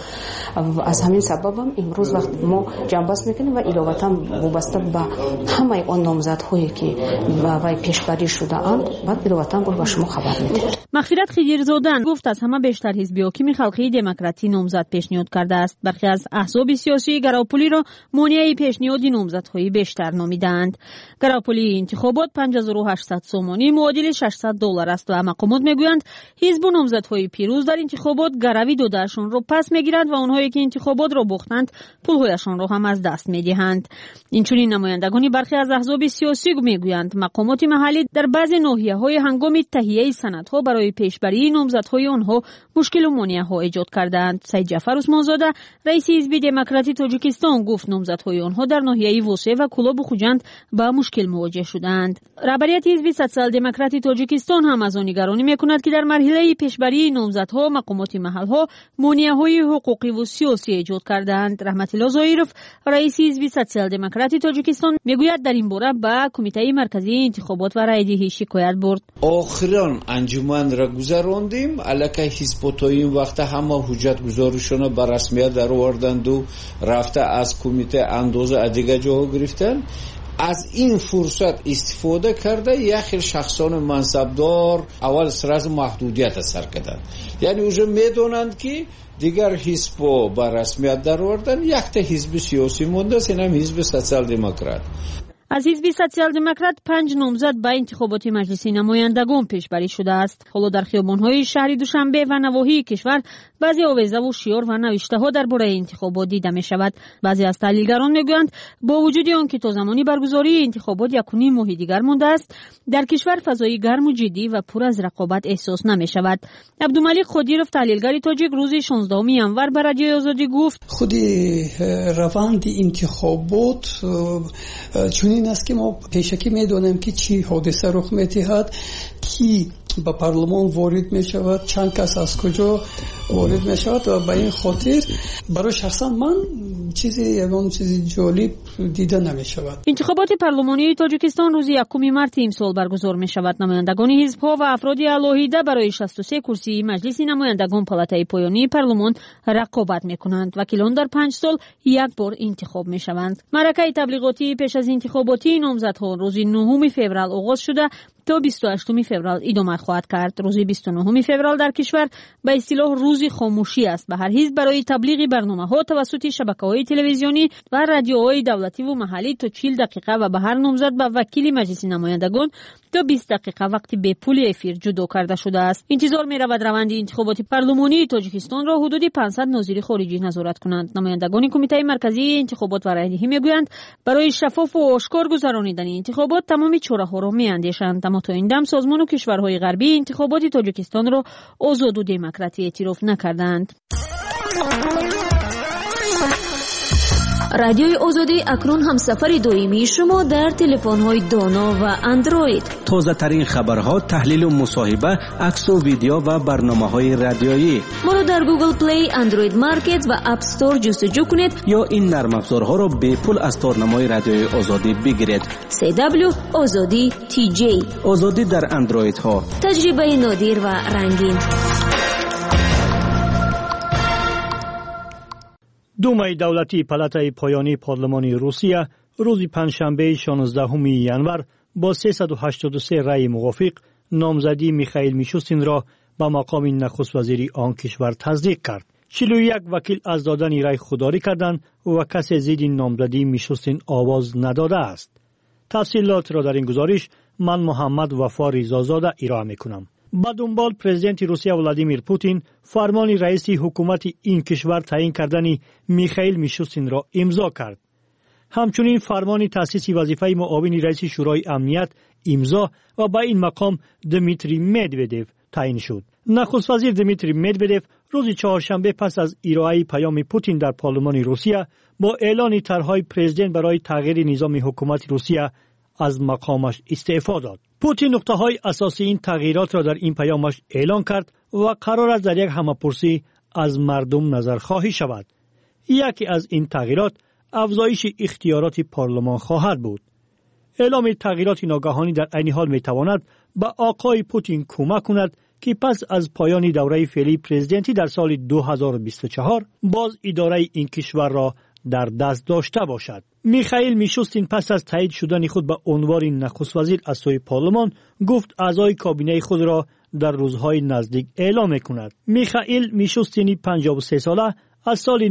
аз ҳамин сабабам имрӯз вақт мо ҷанбаст мекунем ва иловатан вобаста ба ҳамаи он номзадҳое ки ба вай пешбарӣ шудаанд баъд иловатан ба шумо хабар медиҳем. мағфират Хидирзодан гуфт аз ҳама бештар ҳизби ҳокими халқии демократӣ номзад пешниҳод кардааст. бархе аз аҳзоби сиёсии гаровпулиро монеаи пешниҳоди номзадҳои бештар номидаанд. гаровпулии интихобот 5800 сомонӣ муодили $600 аст ва мақомот мегӯянд ҳизбу номзадҳои пирӯз дар интихобот гаравӣ додаашонро пас мегиранд ва онҳое ки интихоботро бохтанд пулҳояшонро ҳам аз даст медиҳанд. инчунин намояндагони бархе аз аҳзоби сиёсӣ мегӯянд мақомоти маҳаллӣ дар баъзе ноҳияҳои ҳангоми таҳияи санадҳо барои пешбарии номзадҳои онҳо мушкилу монеаҳо эҷод кардаанд. Саид Ҷафар Усмонзода, раиси ҳизби демократии Тоҷикистон, гуфт номзадҳои онҳо дар ноҳияи Восе ва Кулобу Хуҷанд ба мушкил мувоҷеҳ шудаанд. рабарияти ҳизби социал-демократии Тоҷикистон ҳам аз он нигаронӣ мекунад ки дар марҳилаи пешбарии номзадҳо мақомоти маҳалҳо монеаҳои ҳуқуқиву сиёсӣ эҷод кардаанд. Раҳматилло Зоиров, раиси ҳизби социал-демократии Тоҷикистон, мегӯяд дар ин бора ба Кумитаи марказии интихобот ва райдиҳӣ шикоят бурд. охирон анҷуманро гузарондем, аллакай ҳизботои ин вақта ҳама ҳуҷҷатгузоришона ба расмият дароварданду рафта аз кумита андоза адига ҷого гирифтанд. аз ин фурсат истифода карда як хел шахсони мансабдор аввал сразу маҳдудият сар карданд. яъне уже медонанд ки дигар ҳизбҳо ба расмият даровардан якта ҳизби сиёсӣ мондааст, инам ҳизби социал-демократ. аз ҳизби социал-демократ 5 номзад ба интихоботи маҷлиси намояндагон пешбарӣ шудааст. ҳоло дар хиёбонҳои шаҳри Душанбе ва навоҳии кишвар баъзе овезаву шиёр ва навиштаҳо дар бораи интихобот дида мешавад. баъзе аз таҳлилгарон мегӯянд бо вуҷуди он ки то замони баргузории интихобот 1.5 моҳи дигар мондааст, дар кишвар фазои гарму ҷиддӣ ва пур аз рақобат эҳсос намешавад. Абдумалик Қодиров, таҳлилгари тоҷик, рӯзи 16 январ ба радиои Озодӣ гуфт: худи раванди интихобот чунин аст ки мо пешакӣ медонем ки чӣ ҳодиса рух медиҳад, ки ба парлумон ворид мешавад, чанд кас аз куҷо ворид мешавад ва ба ин хотир барои шахсан ман ягон чизи ҷолиб дида намешавад. интихоботи парлумонии Тоҷикистон рӯзи 1 марти имсол баргузор мешавад. намояндагони ҳизбҳо ва афроди алоҳида барои 63 курсии маҷлиси намояндагон палатаи поёнии парлумон рақобат мекунанд. вакилон дар 5 сол як бор интихоб мешаванд. маъракаи таблиғотии пеш аз интихоботии номзадҳо рӯзи 9 феврал оғоз шуда то 28 феврал идома хоҳад кард. рӯзи 29 феврал дар кишвар ба истилоҳ рӯзи хомӯшӣ аст. ба ҳар ҳизб барои таблиғи барномаҳо тавассути шабакаҳои телевизионӣ ва радиоҳои давлативу маҳаллӣ то 40 дақиқа ва ба ҳар номзад ба вакили маҷлиси намояндагон то 20 дақиқа вақти бепули эфир ҷудо карда шудааст. интизор меравад раванди интихоботи парлумонии Тоҷикистонро ҳудуди 500 нозири хориҷӣ назорат кунанд. намояндагони Кумитаи марказии интихобот ва райдиҳӣ мегӯянд барои шаффофу ошкор гузаронидани интихобот тамоми чораҳоро меандешанд. аммо то ин дам созмону кишварҳои ғарбӣ интихоботи Тоҷикистонро озоду демократӣ эътироф накарданд. رادیوی آزادی اکنون هم سفر دائمی شما در تلفن‌های دانا و اندروید. تازه ترین خبرها، تحلیل و مصاحبه، عکس و ویدیو و برنامه‌های رادیویی. ما رو در گوگل پلی، اندروید مارکت و اپ استور جستجو کنید یا این نرم افزارها را به پول از تارنمای رادیوی آزادی بگیرید. CW آزادی TJ. آزادی در اندروید ها. تجربه نادر و رنگین. دومای دولتی پالاتای پایانی پارلمان روسیه روز پنجشنبه 16 ژانویه با 383 رای موافق نامزدی میخائیل میشوستین را به مقام نخست وزیری آن کشور تصدیق کرد. 41 وکیل از دادن رای خودداری کردند و کسی ضد نامزدی میشوستین آواز نداده است. تفصیلات را در این گزارش من محمد وفا رضازاده ارائه میکنم. با دنبال پرزیدنت روسیه ولادیمیر پوتین فرمان رئیس حکومت این کشور تعیین کردن میخائیل میشوستین را امضا کرد. همچنین فرمان تأسیس وظیفه معاون رئیس شورای امنیت امضا و با این مقام دمیتری مدودوف تعیین شد. نخست وزیر دمیتری مدودوف روز چهارشنبه پس از ارائه پیام پوتین در پارلمان روسیه با اعلان طرحهای پرزیدنت برای تغییر نظام حکومت روسیه از مقامش استعفا داد. پوتین نقطه‌های اساسی این تغییرات را در این پیامش اعلان کرد و قرار است در یک همه‌پرسی از مردم نظرخواهی شود. یکی از این تغییرات افزایش اختیارات پارلمان خواهد بود. اعلام تغییرات ناگهانی در عین حال می‌تواند به آقای پوتین کمک کند که پس از پایان دوره فعلی پرزیدنتی در سال 2024 باز اداره این کشور را در دست داشته باشد. میخائیل میشوستین پس از تایید شدن خود به عنوان نخست وزیر از سوی پارلمان گفت اعضای کابینه خود را در روزهای نزدیک اعلام می‌کند. میخائیل میشوستین 53 ساله از سال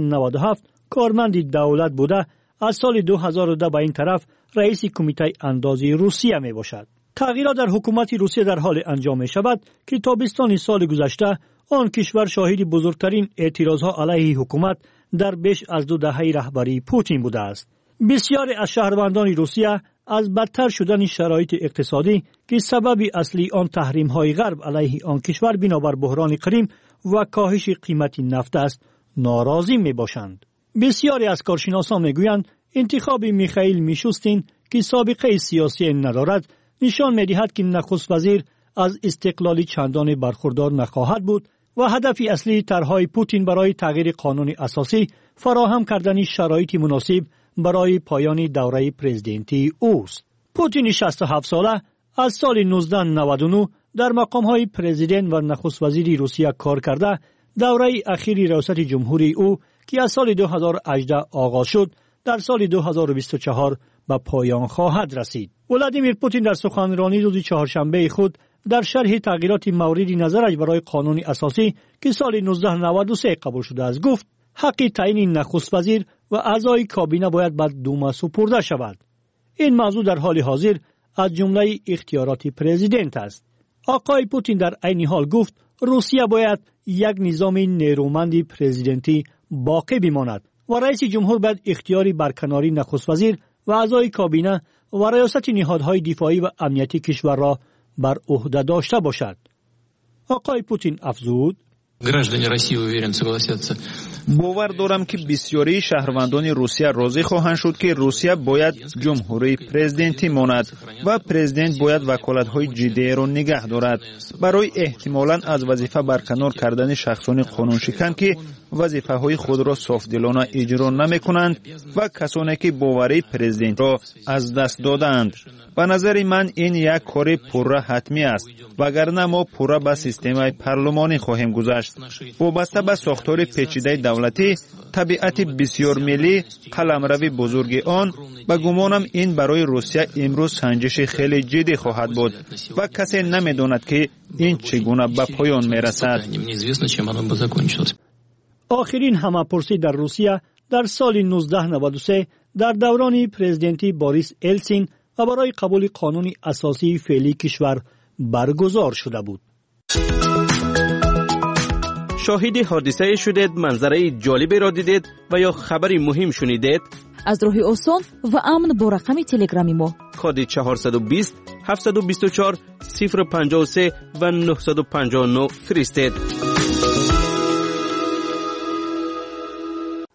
1997 کارمند دولت بوده، از سال 2010 به این طرف رئیس کمیته اندازی روسیه می باشد. تغییرات در حکومت روسیه در حال انجام می شود که تابستان سال گذشته آن کشور شاهد بزرگترین اعتراضها علیه حکومت در بیش از 2 دهه رهبری پوتین بوده است. بسیاری از شهروندان روسیه از بدتر شدن شرایط اقتصادی که سبب اصلی آن تحریم‌های غرب علیه آن کشور بنابر بحران کریم و کاهش قیمت نفت است ناراضی می باشند. بسیاری از کارشناسان میگویند انتخاب میخائیل میشوستین که سابقه سیاسی ندارد نشان میدهد که نخست وزیر از استقلالی چندان برخوردار نخواهد بود و هدف اصلی طرحهای پوتین برای تغییر قانون اساسی فراهم کردن شرایط مناسب برای پایان دوره پرزیدنتی اوست. پوتین 67 ساله از سال 1999 در مقام‌های پرزیدنت و نخست وزیری روسیه کار کرده. دوره اخیری ریاست جمهوری او که از سال 2018 آغاز شد در سال 2024 به پایان خواهد رسید. ولادیمیر پوتین در سخنرانی روز چهارشنبه خود در شرح تغییرات مورد نظرش برای قانون اساسی که سال 1993 قبول شده است گفت حق تعیین نخست وزیر و اعضای کابینه باید به دوما سپرده شود. این موضوع در حال حاضر از جمله اختیارات پرزیدنت است. آقای پوتین در عین حال گفت روسیه باید یک نظام نیرومند پرزیدنتی باقی بماند و رئیس جمهور باید اختیاری برکناری نخست وزیر و اعضای کابینه و ریاست نهادهای دفاعی و امنیتی کشور را بر عهده داشته باشد. آقای پوتین افزود: باور دارم که بسیاری شهروندان روسیه راضی خواهند شد که روسیه باید جمهوری پرزیدنتی ماند و پرزیدنت باید وکالت‌های جدی را نگه دارد برای احتمالاً از وظیفه برکنار کردن شخصان قانون شکن که وظیفه‌های خود را صافدلانه اجرا نمی‌کنند و کسانی که باوری پرزیدنت را از دست دادند. به نظر من این یک کار پوره حتمی است وگرنه ما پوره به سیستم پارلمانی خواهیم گذشت. وابسته به ساختار پیچیده دولتی، طبیعت بسیار ملی، قلمرو بزرگ آن، به گمانم این برای روسیه امروز سنجش خیلی جدی خواهد بود و کسی نمی‌داند که این چگونه به پایان می‌رسد. آخرین همه‌پرسی در روسیه در سال 1993 در دوران پرزیدنتی بوریس السین و برای قبول قانون اساسی فعلی کشور برگزار شده بود. شاهد حادثه شدید، منظره جالبی را دیدید و یا خبری مهم شنیدید؟ از راه آسان و امن با رقم تلگرامی ما کد 420 724 053 و 959 فرستید.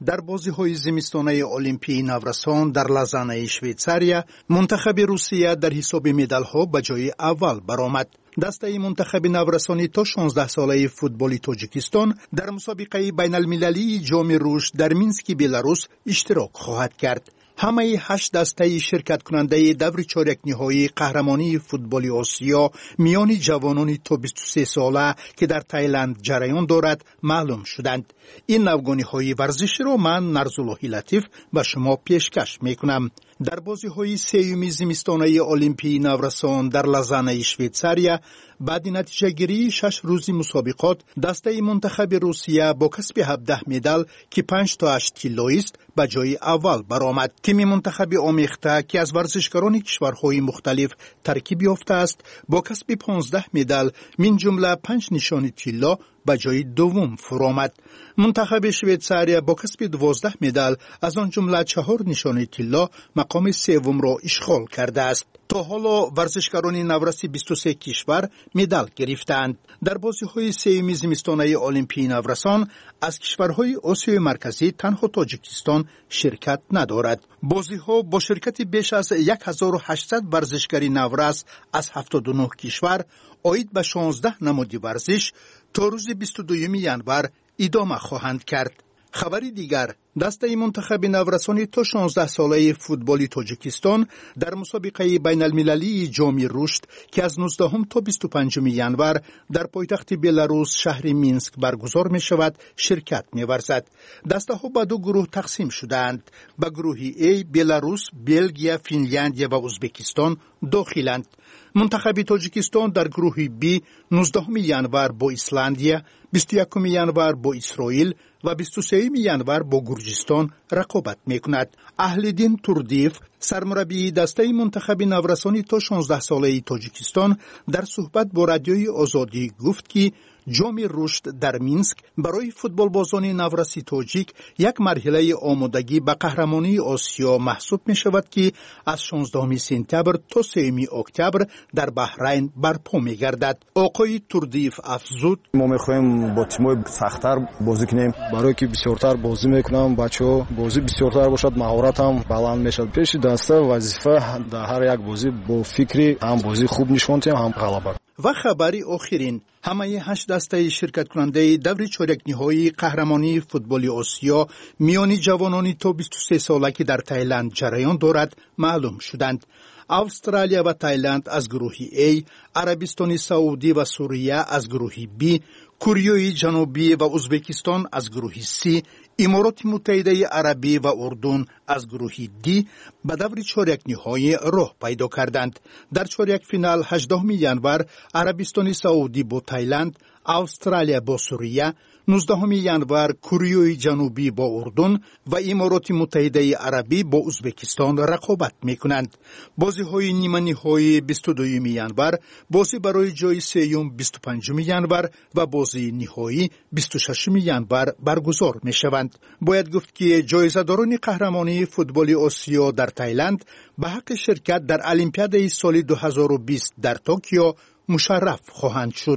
در بازی‌های زمستانه المپیک نورسان در لازانه شویتزاریا منتخب روسیه در حساب مدال‌ها به جای اول برآمد. دسته منتخب نورسانی تا 16 ساله فوتبال تاجیکستان در مسابقه بین المللی جام رشد در مینسک بلاروس اشتراک خواهد کرد. همه 8 دسته شرکت کننده دور چهارک نهایی قهرمانی فوتبال آسیا میان جوانان تا 23 ساله که در تایلند جریان دارد معلوم شدند. این نوگانی‌های ورزشی را من نرزالله لطیف به شما پیشکش میکنم. در بازی‌های سوم زمستانه المپیک نورسان در لازانه شویتزاریا بعد نتیجه گیری 6 روزی مسابقات دسته منتخب روسیه با کسب 17 مدال که 5 تا 8 کیلو است به جای اول برآمد. تیم منتخب آمیخته که از ورزشکاران کشورهای مختلف ترکیب یافته است با کسب 15 مدال من جمله 5 نشان طلا به جای دوم فرآمد. منتخب شویتزاریا با کسب 12 مدال از آن جمله 4 نشان طلا مقام سوم را اشغال کرده است. تا حالا ورزشکاران نورسی 23 کشور مدال گرفتند. در بازی‌های سوم زمستانه المپیک نورسان از کشورهای آسیای مرکزی تنها تاجیکستان شرکت ندارد. بازی‌ها با شرکت بیش از 1800 ورزشکار نورس از 79 کشور عاید به 16 نماد ورزش تا روز 22 ینور ادامه خواهند کرد. خبری دیگر، دسته منتخب نورسانی تا 16 ساله فوتبال تاجیکستان در مسابقه بین المللی جام رشد که از 19 تا 25 ینور در پایتخت بلاروس شهر مینسک برگزار می شود شرکت می ورزد. دسته ها به 2 گروه تقسیم شدند. به گروه A بلاروس، بلژیم، فنلاندی و ازبکستان داخلند. منتخب تاجیکستان در گروه B 19 ینور با ایسلندیا، 21 ینور با اسرائیل و 23 ینور با گرجستان رقابت میکند. اهلدین توردیف سرمربی دسته منتخب نورسانی تا 16 ساله تاجیکستان در صحبت با رادیوی آزادی گفت که جام رشد در مینسک برای فوتبال بازان نورسی تاجیک یک مرحله آمادگی به قهرمانی آسیا محسوب می شود که از 16 سپتامبر تا 3 اکتبر در بحرین برپا می گردد. آقای توردیف افزود: ما میخوایم با تیم‌های سخت‌تر بازی کنیم برای که بسیارتر بازی میکنم. بچه‌ها بازی بسیارتر باشد، مهارت هم بلند میشد. پیش دسته وظیفه در هر یک بازی با فکری هم بازی خوب نشون دهیم هم غلبه. و خبری آخرین، همه 8 دسته شرکت کننده دور چهارک نهایی قهرمانی فوتبال آسیا میان جوانان تا 23 ساله که در تایلند جریان دارد معلوم شدند. استرالیا و تایلند از گروه A، عربستان سعودی و سوریه از گروه B، کره جنوبی و ازبکستان از گروه C، امارات متحده عربی و اردن از گروه D به دور چهارک نهایی راه پیدا کردند. در چهارک فینال 18 ینور عربستان سعودی با تایلند، استرالیا با سوریه، 19 ینور کره جنوبی با اردن و امارات متحده عربی با ازبکستان رقابت میکنند. بازی‌های نیمه نهایی 22 ینور، بازی برای جای سوم 25 ینور و بازی نهایی 26 ینور برگزار میشوند. باید گفت که جایزه‌داران قهرمانی فوتبال آسیا در تایلند به حق شرکت در المپیاد سال 2020 در توکیو مشرف خواهند شد.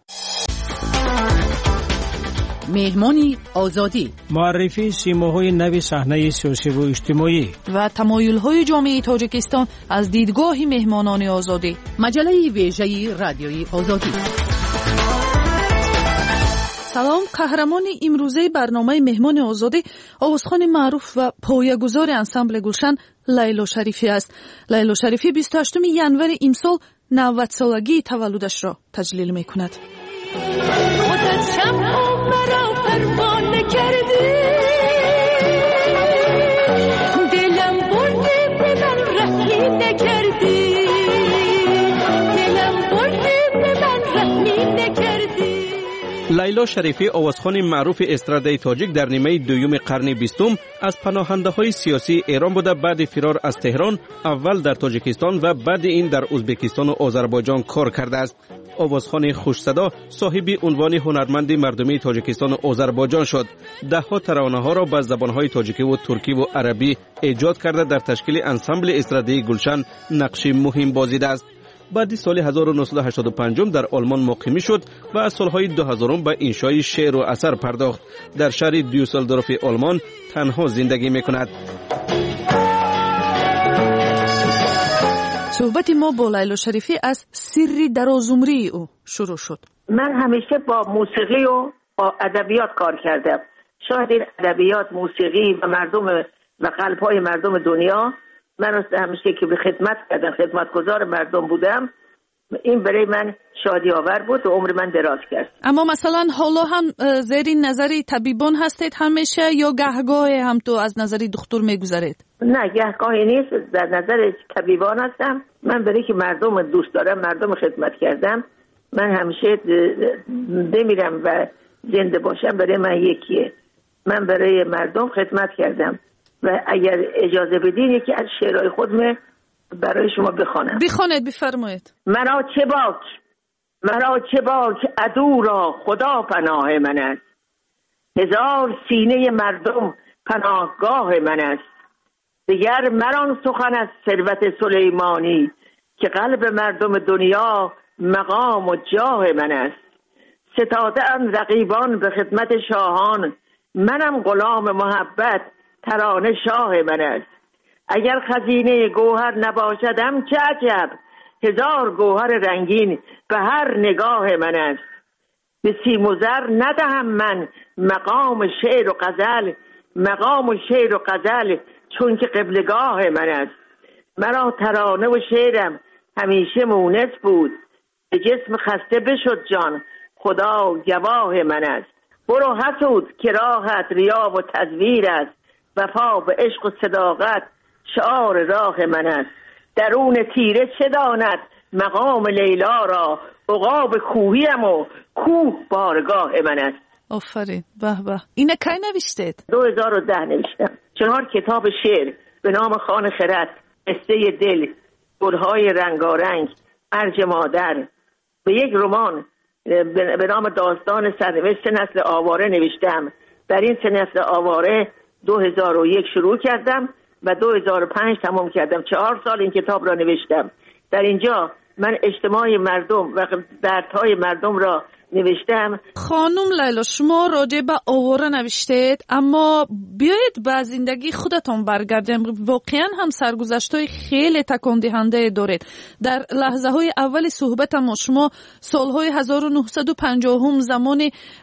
مهمانی آزادی، معرفی سیماهای نو صحنه سیاسی و اجتماعی و تمایل‌های جامعه تاجیکستان از دیدگاه مهمانان آزادی. مجله ویژه رادیوی آزادی. سلام، قهرمان امروزه برنامه مهمان آزادی آوازخوان معروف و پایه‌گذار انسامبل گلشن لیلا شریفی است. لیلا شریفی 28 ینور امسال 90 سالگی تولدش را تجلیل می‌کند. پروانه کردی دلم بردی به من رحمی نکردی، دلم بردی به من رحمی نکردی. لیلا شریفی آوازخوان معروف استرادای تاجیک در نیمه دوم قرن 20 از پناهنده‌های سیاسی ایران بوده. بعد فرار از تهران اول در تاجیکستان و بعد این در ازبکستان و آذربایجان کار کرده است. آوازخوان خوش صدا صاحب عنوان هنرمند مردمی تاجیکستان و آذربایجان شد. ده‌ها ترانه‌ها را به زبان‌های تاجیکی و ترکی و عربی ایجاد کرده در تشکیل انسامبل استرادای گلشن نقش مهم بازیده است. بعد سال 1985 در آلمان مقیمی شد و از سالهای 2000 به انشای شعر و اثر پرداخت. در شهر دیوسلدورف آلمان تنها زندگی می‌کند. صحبت ما با لیلا شریفی از سری درازعمری او شروع شد. من همیشه با موسیقی و با ادبیات کار کردم. شاید این ادبیات، موسیقی و مردم و قلب‌های مردم دنیا، من همیشه که به خدمت کردم، خدمتگزار مردم بودم، این برای من شادی آور بود و عمر من دراز کرد. اما مثلا حالا هم زیر نظری طبیبان هستید همیشه یا گهگاه هم تو از نظری دکتر میگذارید؟ نه، گهگاهی نیست، در نظر طبیبان هستم. من برای که مردم دوست دارم، مردم خدمت کردم، من همیشه بمیرم و زنده باشم برای من یکیه. من برای مردم خدمت کردم و اگر اجازه بدین یکی از شعرهای خودم برای شما بخوانم. بخوانید، بفرمایید. مرا چه باک عدو را خدا پناه من است. هزار سینه مردم پناهگاه من است. دیگر مران سخن از ثروت سلیمانی که قلب مردم دنیا مقام و جاه من است. ستاده ام رقیبان به خدمت شاهان، منم غلام محبت ترانه شاه من است. اگر خزینه گوهر نباشدم چه عجب، هزار گوهر رنگین به هر نگاه من است. به سیم و زر ندهم من مقام شعر و غزل چون که قبلگاه من است. مرا ترانه و شعرم همیشه مونس بود، به جسم خسته بشد جان خدا گواه من است. برو حسود که راحت ریا و تزویر است، وفا به عشق و صداقت شعار راه من است. درون تیره چه داند مقام لیلا را، عقاب کوهیم و کوه بارگاه من است. آفرین، به به. اینه کی نوشتید؟ 2010 نوشتم. 4 کتاب شعر به نام خان خرد، قصه دل، گلهای رنگارنگ، ارج مادر، به یک رمان به نام داستان سرنوشت نسل آواره نوشتم. در این 3 نسل آواره 2001 شروع کردم و 2005 تمام کردم. 4 سال این کتاب را نوشتم. در اینجا من اجتماع مردم و دردهای مردم را نوشتم. خانم لیلا، شما راجع به آواره نوشتید، اما بیایید به زندگی خودتون برگردیم. واقعا هم سرگذشت‌های خیلی تکان دهنده دارید. در لحظه‌های اول صحبت ما شما سال‌های 1950 زمان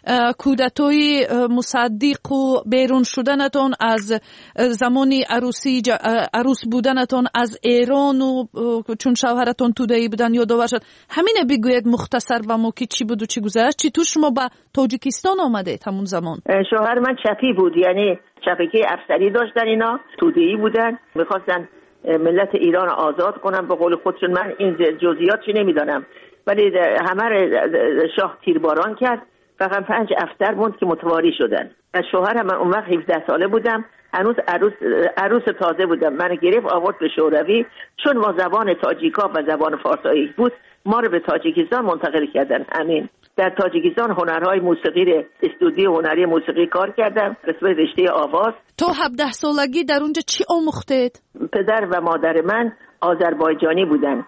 کودتای مصدق و بیرون شدنتون از زمان عروس بودنتون از ایران و چون شوهرتون توده‌ای بودن یادآور شد. همین بگوید مختصر و ما که چی بود و چی گذشت. چطور شما به تاجیکستان آمدید همون زمان؟ شوهر من چپی بود، یعنی چپکی افسری داشتن، اینا توده‌ای بودن، میخواستن ملت ایران آزاد کنن به قول خودشون. من این جزئیات چی نمیدانم، ولی همه شاه تیرباران کرد. فقط 5 افسر موند که متواری شدن. و شوهرم من اون وقت 17 ساله بودم، هنوز عروس تازه بودم. من گرفت آورد به شوروی، چون ما زبان تاجیکا و زبان فارسی بود ما رو به تاجیکستان منتقل کردن. همین در تاجیکستان هنرهای موسیقی، استودیو هنری موسیقی کار کردم، قسمت رشته آواز. تو 17 سالگی در اونجا چی آموختید؟ پدر و مادر من آذربایجانی بودن.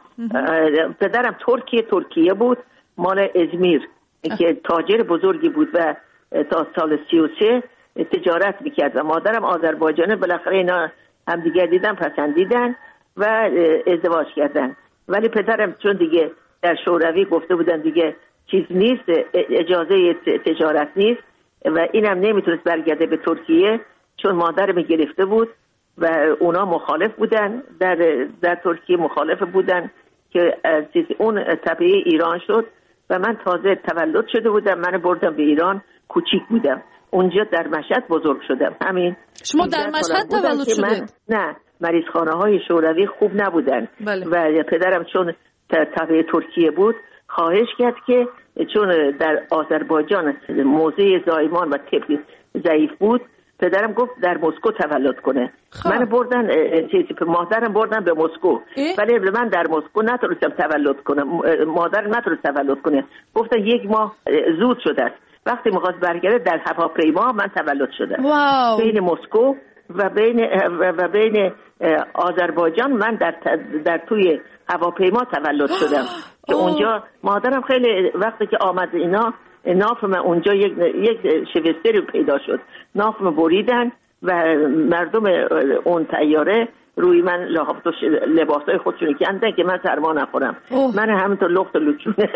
پدرم ترکیه بود، مال ازمیر، که تاجر بزرگی بود و تا سال 33 تجارت میکرد و مادرم آذربایجانی. بالاخره اینا هم دیگر دیدن، پسندیدن و ازدواج کردن. ولی پدرم چون دیگه در شوروی گفته بودن دیگه چیز نیست، اجازه تجارت نیست و اینم نمیتونست برگرده به ترکیه، چون مادرم گرفته بود و اونا مخالف بودن، در ترکیه مخالف بودن که اون تبعه ایران شد و من تازه تولد شده بودم. من بردم به ایران، کوچیک بودم، اونجا در مشهد بزرگ شدم. همین. شما در مشهد تولد شدید؟ نه، مریضخانه های شوروی خوب نبودن. بله. و پدرم چون تبع ترکیه بود خواهش کرد که چون در آذربایجان موضع زایمان و طب ضعیف بود، پدرم گفت در مسکو تولد کنه. من بردن مادرم بردن به مسکو، ولی من در مسکو نتونستم تولد کنم. مادر نتونست تولد کنه، گفتن 1 ماه زود شده است. وقتی می‌خواست برگرده در هواپیما من تولد شدم. بین مسکو و بین آذربایجان من در توی هواپیما تولد شدم که اونجا مادرم خیلی وقتی که آمد اینا نافم اونجا یک شوستری پیدا شد، نافم بریدن و مردم اون طیاره روی من لباسای خودشون کندن که من سرما نخورم. من همینطور لخت لچونه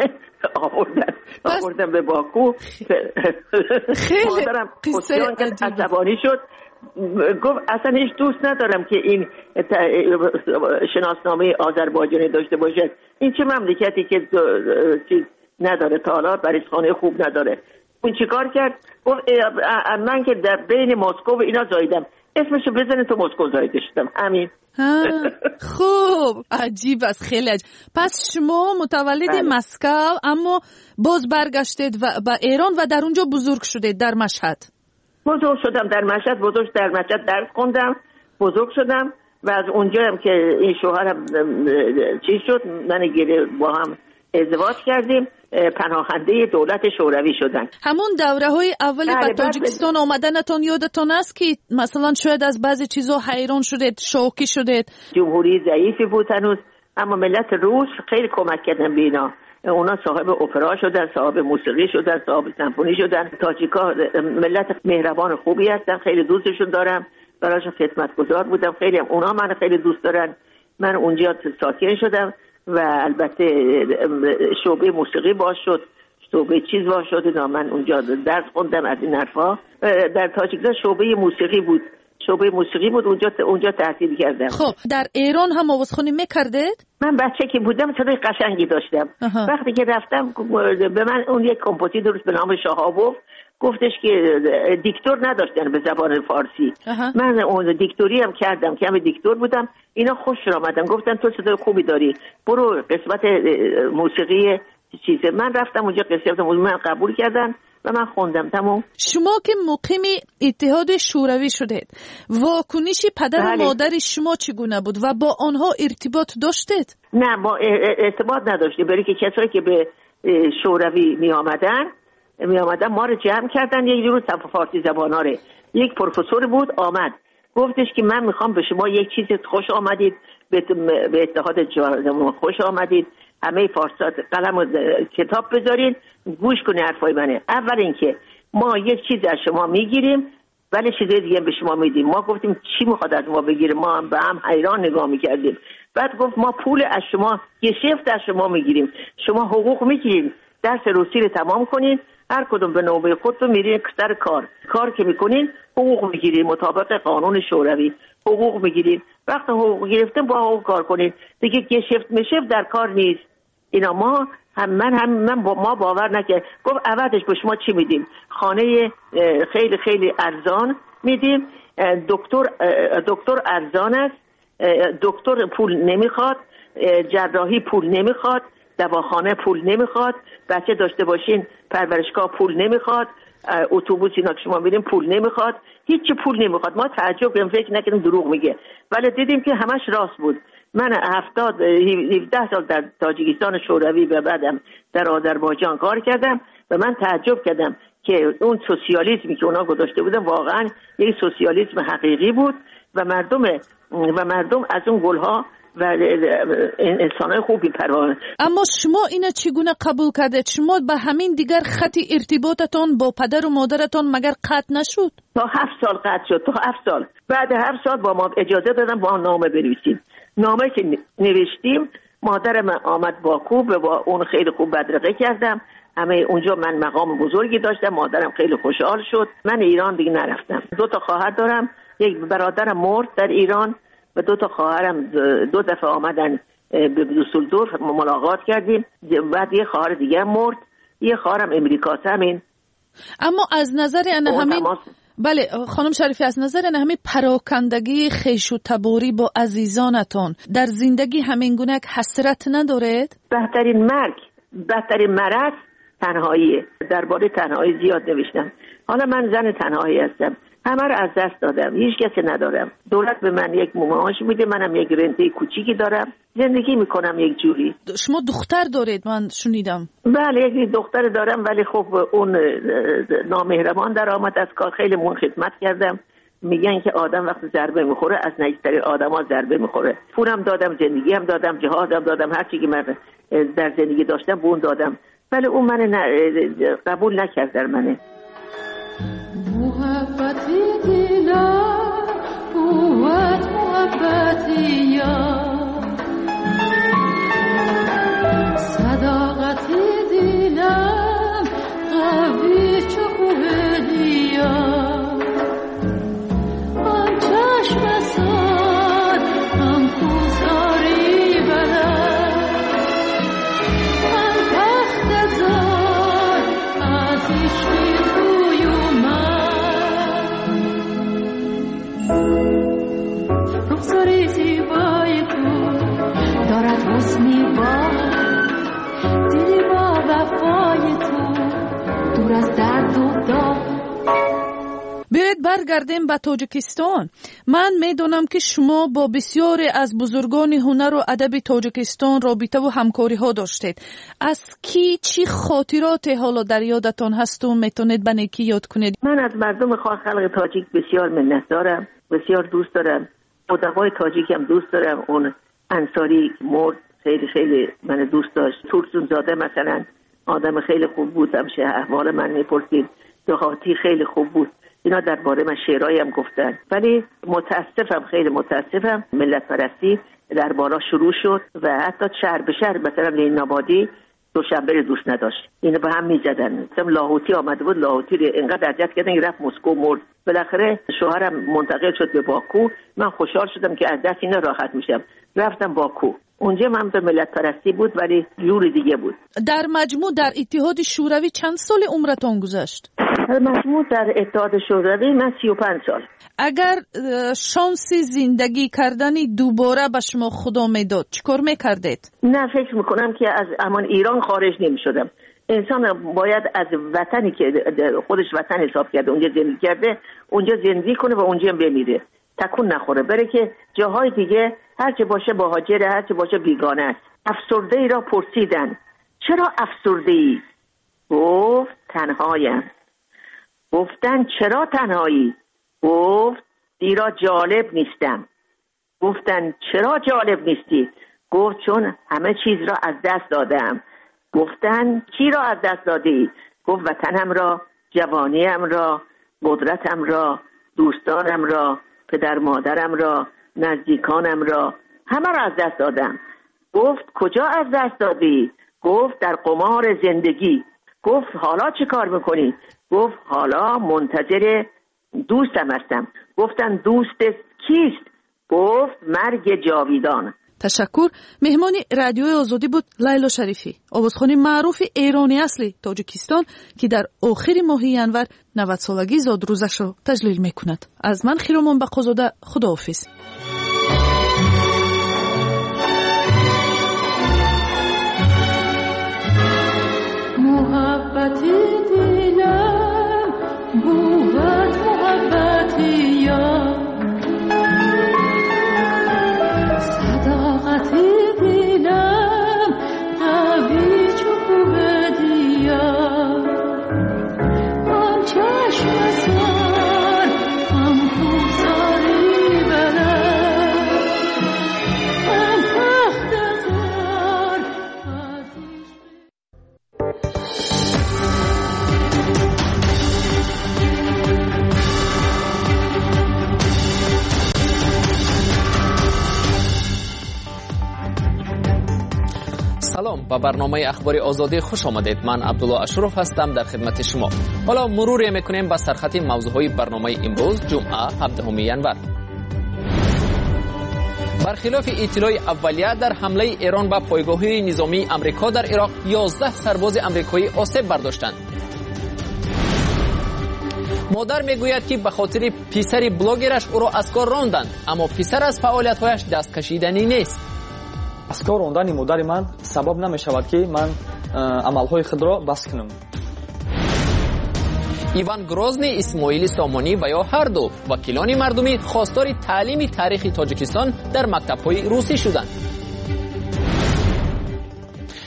آوردم به باکو. مادرم خودشون که عصبانی شد، گفت اصلا هیچ دوست ندارم که این شناسنامه آذربایجانی داشته باشد. این چه مملکتی که چیز نداره، تالار بریزخانه خوب نداره. اون چیکار کرد؟ گفت من که در بین مسکو و اینا زایدم، اسمشو بزنید تو مسکو زایده شدم. همین. خوب، عجیب است، خیلی عجیب. پس شما متولد مسکو اما باز برگشتید و ایران و در اونجا بزرگ شدید در مشهد. بزرگ شدم در مشهد درس خوندم، بزرگ شدم و از اونجا هم که این شوهرم چی شد، من گیره با هم ازدواج کردیم، پناهنده دولت شوروی شدن. همون دوره های اول به تاجیکستان آمدنتون یادتون است که مثلا شاید از بعضی چیزا حیران شدید، شوکی شدید؟ جمهوری ضعیفی بود هنوز، اما ملت روس خیلی کمک کردن به اینا. اونا صاحب اپرا شدن، صاحب موسیقی شدن، صاحب سمفونی شدن. تاجیکا ملت مهربان خوبی هستن، خیلی دوستشون دارم، براشون خدمتگزار بودم. خیلی هم اونا من خیلی دوست دارن. من اونجا ساکن شدم و البته شعبه موسیقی باز شد، شعبه چیز باز شد. من اونجا درس خوندم از این حرفا. در تاجیکستان شعبه موسیقی بود، اونجا تحصیل کردم. خب در ایران هم آوازخوانی میکردید؟ من بچه که بودم صدای قشنگی داشتم. وقتی که رفتم به من اون یک کمپوزیتور به نام شاهابوف گفتش که دیکتور نداشتن به زبان فارسی. من اون دیکتوری هم کردم که همه دیکتور بودم. اینا خوش آمدن، گفتن تو صدای خوبی داری، برو قسمت موسیقی چیزه. من رفتم اونجا قسمت من قبول کردن و من خوندم. تمام. شما که مقیم اتحاد شوروی شدید، واکنش پدر و مادر شما چگونه بود و با آنها ارتباط داشتید؟ نه، ما ارتباط نداشتیم، برای که کسایی که به شوروی می آمدن ما رو جمع کردن. یک روز فارسی زباناره یک پروفسور بود آمد، گفتش که من میخوام به شما یک چیز خوش آمدید، به اتحاد جمهوری خوش آمدید، همه فارسات قلم و کتاب بذارین گوش کنین حرفای منه. اول اینکه ما یک چیز از شما میگیریم ولی چیز دیگه به شما میدیم. ما گفتیم چی میخواد از ما بگیره؟ ما هم به هم حیران نگاه میکردیم. بعد گفت ما پول از شما یه شفت از شما میگیریم، شما حقوق میگیریم، درس روسی رو تمام کنین، هر کدوم به نوبه خودتون میرین سر کار که میکنین حقوق میگیرین، مطابق قانون شوروی حقوق میگیرین. وقتی حقوق گرفتین با حقوق کار کنین دیگه. یه شفت میشه در کار نیست. اینا ما ما باور نکرد. گفت عوضش به شما چی میدیم؟ خانه خیلی خیلی ارزان میدیم، دکتر ارزان است، دکتر پول نمیخواد، جراحی پول نمیخواد، دواخانه پول نمیخواد، بچه داشته باشین پرورشگاه پول نمیخواد، اتوبوس اینا که شما میرین پول نمیخواد، هیچ پول نمیخواد. ما تعجب کردیم، فکر نکردیم دروغ میگه، ولی دیدیم که همش راست بود. من 17 سال در تاجیکستان شوروی و بعدم در آذربایجان کار کردم و من تعجب کردم که اون سوسیالیسمی که اونا گذاشته بودن واقعا یک سوسیالیسم حقیقی بود و مردم از اون گلها و انسانای خوبی پروانه. اما شما اینا چگونه قبول کردید؟ شما به همین دیگر خط ارتباطتان با پدر و مادرتان مگر قطع نشد؟ تا 7 سال قطع شد، تا 7 سال. بعد 7 سال با ما اجازه دادن با نامه بنویسیم. نامه که نوشتیم مادرم آمد باکو، با اون خیلی خوب بدرقه کردم. همه اونجا من مقام بزرگی داشتم، مادرم خیلی خوشحال شد. من ایران دیگه نرفتم. 2 تا خواهر دارم، یک برادرم مرد در ایران و 2 تا خواهرم 2 دفعه آمدن به دوسلدورف ملاقات کردیم. بعد یه خواهر دیگه مرد، یه خواهرم امریکاست. همین. اما از نظر همین بله خانم شریفی، از نظر همین پراکندگی خیش و تباری با عزیزانتان در زندگی همین گونه حسرت ندارید؟ بهترین مرض تنهاییه. درباره تنهایی زیاد نوشتم. حالا من زن تنهایی هستم، همه رو از دست دادم، هیچ کسی ندارم. دولت به من یک معاش میده، منم یک رنته کوچیکی دارم، زندگی میکنم یک جوری. شما دختر دارید من شنیدم؟ بله یک دختر دارم، ولی خب اون نامهربان در آمد از کار. خیلی مون خدمت کردم، میگن که آدم وقتی ضربه میخوره از نزدیکترین آدما ضربه میخوره. پولم دادم، زندگی هم دادم، جهادم دادم، هر چی که من در زندگی داشتم به اون دادم، ولی اون من قبول نکرد در منه. محبتی دلم قوت محبتی یار، صداقتی دلم قوی چو کوه دیار، آن چشم ساد آن کوزاری بلد، آن تخت زار از عشقی توی اومد، رخساری زیبای تو دارد حسنی با دلی با وفای تو دور از درد و داغ. بیاید برگردیم به تاجیکستان. من میدونم که شما با بسیاری از بزرگان هنر و ادب تاجیکستان رابطه و همکاری ها داشتید. از کی چی خاطرات حالا در یادتان هست و میتونید به نیکی یاد کنید؟ من از مردم خلق تاجیک بسیار منتدارم، بسیار دوست دارم. ادبای تاجیک هم دوست دارم. اون انصاری مرد، خیلی خیلی من دوست داشت. تورسون زاده مثلا آدم خیلی خوب بود، همشه احوال من میپرسید. دهاتی خیلی خوب بود. اینا درباره من شعرهایی هم گفتن. ولی متاسفم، خیلی متاسفم، ملت پرستی در بالا شروع شد و حتی شهر به شهر مثلا لین آبادی دوشنبه رو دوست نداشت، اینو به هم میزدن. مثلا لاهوتی آمده بود، لاهوتی رو اینقدر اذیت کردن که رفت مسکو مرد. بالاخره شوهرم منتقل شد به باکو. من خوشحال شدم که از دست اینا راحت میشم، رفتم باکو. اونجا من به ملت پرستی بود ولی جور دیگه بود. در مجموع در اتحاد شوروی چند سال عمرتان گذشت؟ در مجموع در اتحاد شوروی من 35 سال. اگر شانس زندگی کردنی دوباره به شما خدا میداد چیکار میکردید؟ نه، فکر میکنم که از امان ایران خارج نمیشدم. انسان باید از وطنی که خودش وطن حساب کرده، اونجا زندگی کرده، اونجا زندگی کنه و اونجا بمیره، تکون نخوره، بره که جاهای دیگه هرچه باشه مهاجره، هرچه باشه بیگانه است. افسرده ای را پرسیدن چرا افسرده ای؟ گفت تنهایم. گفتن چرا تنهایی؟ گفت زیرا جالب نیستم. گفتن چرا جالب نیستی؟ گفت چون همه چیز را از دست دادم. گفتن چی را از دست دادی؟ گفت وطنم را، جوانیم را، قدرتم را، دوستانم را، پدر مادرم را، نزدیکانم را، همه را از دست دادم. گفت کجا از دست دادی؟ گفت در قمار زندگی. گفت حالا چه کار میکنی؟ گفت حالا منتظر دوستم هستم. گفتن دوست کیست؟ گفت مرگ جاویدان. تشکر. مهمان رادیوی آزادی بود لیلا شریفی، آوازخوان معروف ایرانی اصلی تاجیکستان که در آخر ماه ینور 90 سالگی زاد روزش را تجلیل میکند. از من خیرامان بقازاده، خداحافظ. محبتی دلم بود محبتی یار، صداقتی دلم قوی چو کوه دیار، آن چشم سار آن کوزاری بلد، آن تخت زار سلام، به برنامه اخبار آزادی خوش آمدید. من عبدالله اشرف هستم در خدمت شما. حالا مروری میکنیم به سرخط موضوعهای برنامه امروز جمعه 17 ینور. برخلاف اطلاع اولیه در حمله ایران به پایگاه‌های نظامی آمریکا در عراق 11 سرباز آمریکایی آسیب برداشتند. مادر میگوید که به خاطر پسر بلاگرش او را از کار راندند، اما پسر از فعالیت‌هایش دست کشیدنی نیست. از کار راندن مادر من سبب نمی‌شود که من عمل‌های خود را بس کنم. ایوان گروزنی، اسماعیل سامانی و یا هر دو وکیلان مردمی خواستار تعلیم تاریخ تاجیکستان در مکتب‌های روسی شدند.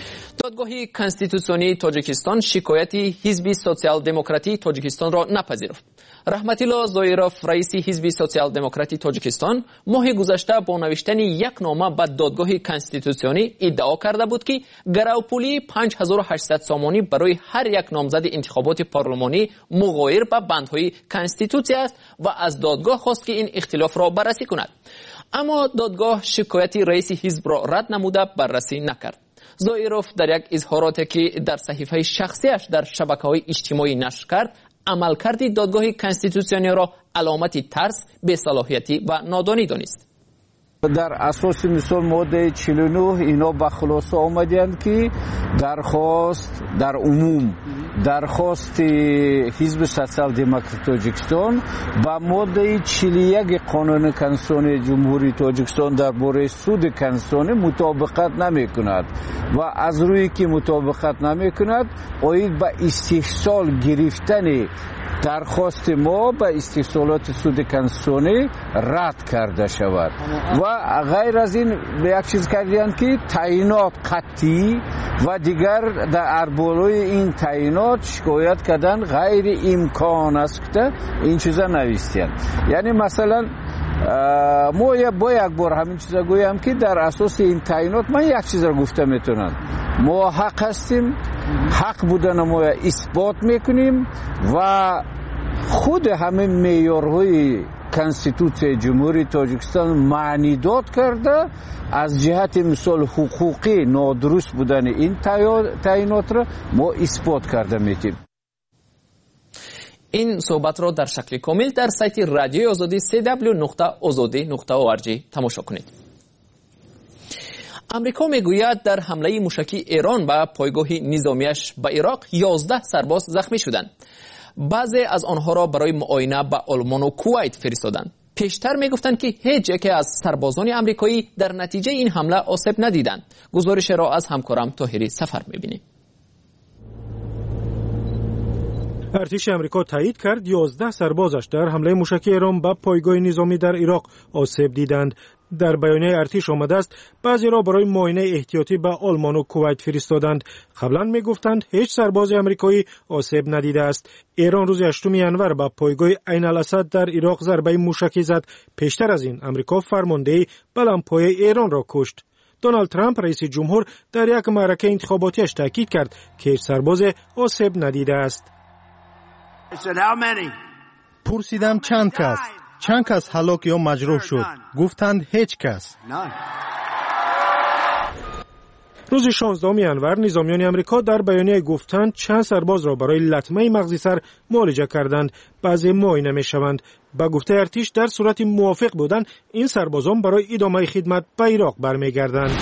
دادگاه کنستیتوسیونی تاجیکستان شکایت حزب سوسیال دموکراتی تاجیکستان را نپذیرفت. رحمتالله زایروف رئیس حزب سوسیال دموکراتی تاجیکستان ماه گذشته با نوشتن یک نامه به دادگاه کنستیتوسیونی ادعا کرده بود که گراوپولی 5800 سامانی برای هر یک نامزد انتخابات پارلمانی مغایر به بندهای کنستیتوسی است و از دادگاه خواست که این اختلاف را بررسی کند. اما دادگاه شکایت رئیس حزب را رد نموده بررسی نکرد. زایروف در یک اظهاراتی که در صحیفه شخصیش در شبکه‌های اجتماعی نشر کرد، عملکرد دادگاه کنستیتوسیونی را علامت ترس، بی‌صلاحیتی و نادانی دانست. در اساس مثال ماده 49 اینا به خلاصه آمدند که درخواست در عموم درخواست حزب سوسیال دموکراتی تاجیکستان با ماده 41 قانون کنستیتوسیونی جمهوری تاجیکستان درباره سود کنستیتوسیونی مطابقت نمی‌کند و از روی که مطابقت نمی‌کند اید به استحصال گرفتن درخواست ما به استحصالات سود کنستیتوسیونی رد کرده شود و غیر از این به یک چیز کردند که تعیینات قطعی و دیگر در بالای این تعیینات شکایت کردن غیر امکان است که این چیزا نوشتند. یعنی مثلا ما با یک بار همین چیزا گویم که در اساس این تعیینات من یک چیز را گفته میتونم، ما حق هستیم، حق بودن ما اثبات میکنیم و خود همه معیارهای کنستیتوسیون جمهوری تاجیکستان معنی داد کرده از جهت مثال حقوقی نادرست بودن این تعیینات را ما اثبات کرده میتیم. این صحبت را در شکل کامل در سایت رادیوی آزادی www.azadi.org تماشا کنید. امریکا میگوید در حمله موشکی ایران به پایگاه نظامیش به عراق 11 سرباز زخمی شدند. بعضی از آنها را برای معاینه به آلمان و کویت فرستادند. پیشتر میگفتند که هیچ یک از سربازان امریکایی در نتیجه این حمله آسیب ندیدند. گزارش را از همکارم طاهری سفر میبینیم. ارتش امریکا تایید کرد 11 سربازش در حمله موشکی ایران به پایگاه نظامی در عراق آسیب دیدند. در بیانیه ارتش آمده است بعضی را برای معاینه احتیاطی به آلمان و کویت فرستادند. قبلا میگفتند هیچ سرباز امریکایی آسیب ندیده است. ایران روز 8 ینور به پایگاه عین الاسد در عراق ضربه موشکی زد. پیشتر از این امریکا فرمانده بلندپایه ایران را کشت. دونالد ترامپ رئیس جمهور در یک معرکه انتخاباتیش تاکید کرد که هیچ سرباز آسیب ندیده است. پرسیدم چند کس هلاک یا مجروح شد؟ گفتند هیچ کس. روز 16 ینور نظامیان امریکا در بیانیه گفتند چند سرباز را برای لطمه مغزی سر معالجه کردند، بعضی معاینه می‌شوند. با گفته ارتش در صورت موافق بودند این سربازان برای ادامه خدمت به عراق برمیگردند.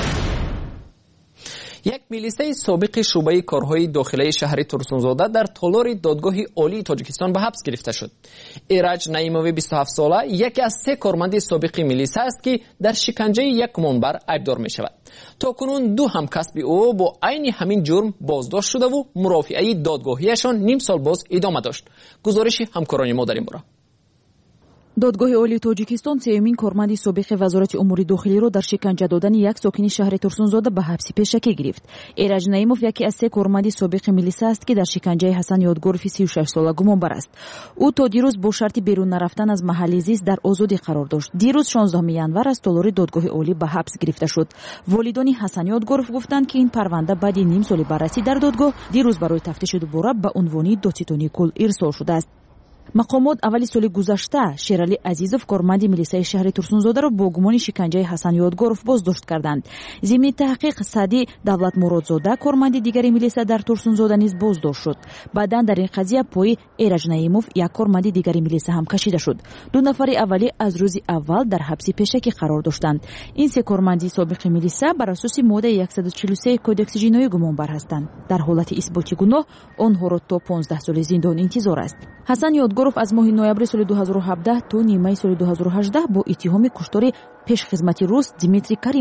یک میلیسه سابق شعبه کارهای داخلی شهر ترسونزاده در تالار دادگاه عالی تاجیکستان به حبس گرفته شد. ایرج نعیموی 27 ساله یکی از 3 کارمند سابق میلیسه است که در شکنجه یک منبر عیبدار می شود. تاکنون 2 همکسب او با عین همین جرم بازداشت شده و مرافعه دادگاهیشان نیم سال باز ادامه داشت. گزارش همکاران ما در این باره. دادگاه عالی تاجیکستان سیومین کارمند سابق وزارت امور داخلی را در شکنجه دادن یک ساکن شهر ترسونزاده به حبس پیشکی گرفت. ایرج نعیموف یکی از 3 کارمند سابق میلیسه است که در شکنجه حسن یادگوروف 36 ساله گمانبر است. او تا دیروز با شرط بیرون نرفتن از محل زیست در آزادی قرار داشت. دیروز 16 ینور از تالار دادگاه عالی به حبس گرفته شد. والدان حسن یادگوروف گفتند که این پرونده بعد نیم سال بررسی در دادگاه دیروز برای تفتیش دوباره به عنوان دادستانی کل ارسال شده است. مقامات اولی سال گذشته شیرالی عزیزوف کارمند میلیسه شهر ترسونزاده را با گمان شکنجه حسن یادگوروف بازداشت کردند. ضمن تحقیق سعدی دولت مرادزاده کارمند دیگری میلیسه در ترسونزاده نیز بازداشت شد. بعداً در این قضیه پای ایرج نعیموف یک کارمند دیگری میلیسه هم کشیده شد. 2 نفر اولی از روز اول در حبس پیشکی قرار داشتند. این 3 کارمند سابق میلیسه بر اساس ماده 143 کدکس جنایی گمانبر هستند. در حالت اثبات گناه آنها را تا 15 سال زندان انتظار است. حسن یادگوروف از ماه نوامبر سال 2017 تا نیمه سال 2018 با اتهام کشتار پیشخدمتی روس دیمیتری کریموف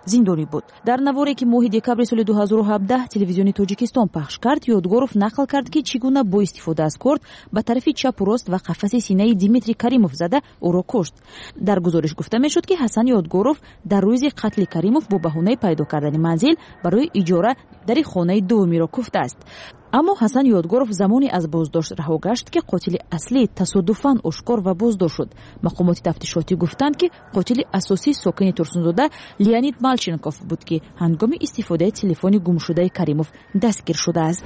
зиндонӣ буд. дар наворе ки моҳи декабри соли 2017 телевизиони тоҷикистон пахш кард, Ёдгоров нақл кард ки чӣ гуна бо истифода аз корд ба тарафи чапу рост ва қафаси синаи Димитрий Каримов зада ӯро кушт. дар гузориш гуфта мешуд ки Ҳасан Ёдгоров дар рӯзи қатли Каримов бо баҳонаи пайдо кардани манзил барои иҷора дари хонаи дуввумиро куфтааст. аммо Ҳасан Ёдгоров замоне аз боздошт раҳо гашт ки қотили аслӣ тасодуфан ошкор ва боздошт шуд. мақомоти тафтишотӣ гуфтанд ки қотили асосии сокини Турсунзода Леонид Малченков буд ки ҳангоми истифодаи телефони гумшудаи Каримов дастгир шудааст.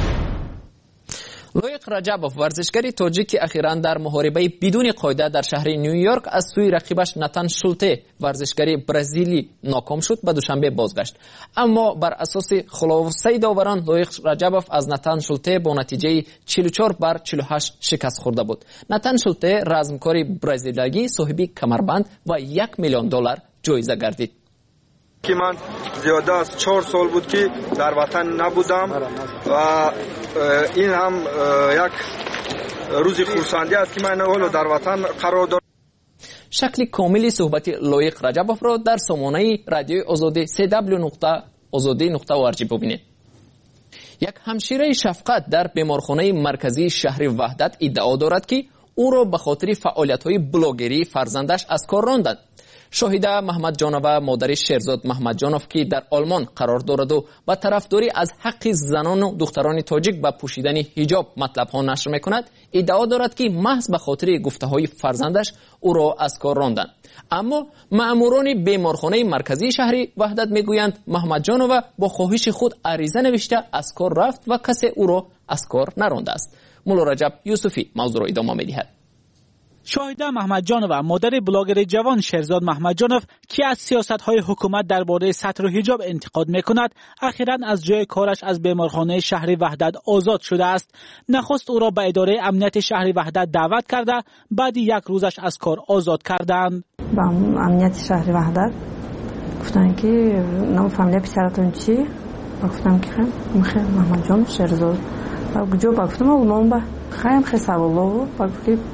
лоиқ раҷабов варзишгари тоҷик ки ахиран дар муҳорибаи бидуни қоида дар шаҳри Нью-Йорк аз сӯи рақибаш Натан Шулте варзишгари бразилӣ ноком шуд, ба душанбе бозгашт. аммо бар асоси хулосаи доварон лоиқ раҷабов аз Натан Шулте бо натиҷаи 44-48 шикаст хӯрда буд. Натан Шулте размкори бразилиягӣ соҳиби камарбанд ва $1 миллион ҷоиза гардид. که من زیاده از 4 سال بود که در وطن نبودم و این هم یک روز خرسندی است که من حالا در وطن قرار دارم. شکل کاملی صحبت لایق رجبوف را در سامانه رادیوی آزادی cw.azadi.org ببینید. یک همشیره شفقت در بیمارخانه مرکزی شهر وحدت ادعا دارد که او را به خاطر فعالیت‌های بلاگری فرزندش از کار راندند. شاهده محمد جانов مادر شیرزاد محمد جانов که در آلمان قرار دارد و با طرفداری از حق زنان و دختران تاجیک به پوشیدن حجاب مطلب ها نشر میکند، ادعا دارد که محض به خاطر گفته های فرزندش او را از کار راندند. اما مأموران بیمارخانه مرکزی شهر وحدت میگویند محمد جانov با خواهش خود عریضه نوشته از کار رفت و کسی او را از کار نرانده است. مولا رجب یوسفی موضوع را ادامه میدهد. شاهده محمد جانov مادر بلاگر جوان شیرزاد محمد جانov که از سیاست‌های حکومت درباره ستر و حجاب انتقاد می‌کند، اخیراً از جای کارش از بیمارخانه شهر وحدت آزاد شده است. نخست او را به اداره امنیت شهر وحدت دعوت کرده، بعد یک روزش از کار آزاد کردند. با امنیت شهر وحدت گفتن که نام فامیل پسرتون چی؟ گفتم که خیر محمد جان شیرزاد. جو گفتم اون با خیلی سوالو با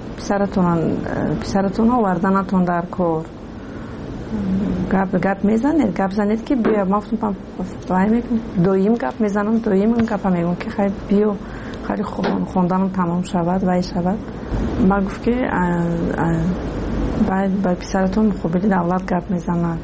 پسرتون آوردنتون در کار گپ میزنید، گپ زنید که بیا. ما گفتم دویم گپ میزنم، دویم گپ میگم که خیلی بیا خیلی خوندنم تمام شود و شود. ما گفت که باید با پسرتون خوبی دولت گپ میزند،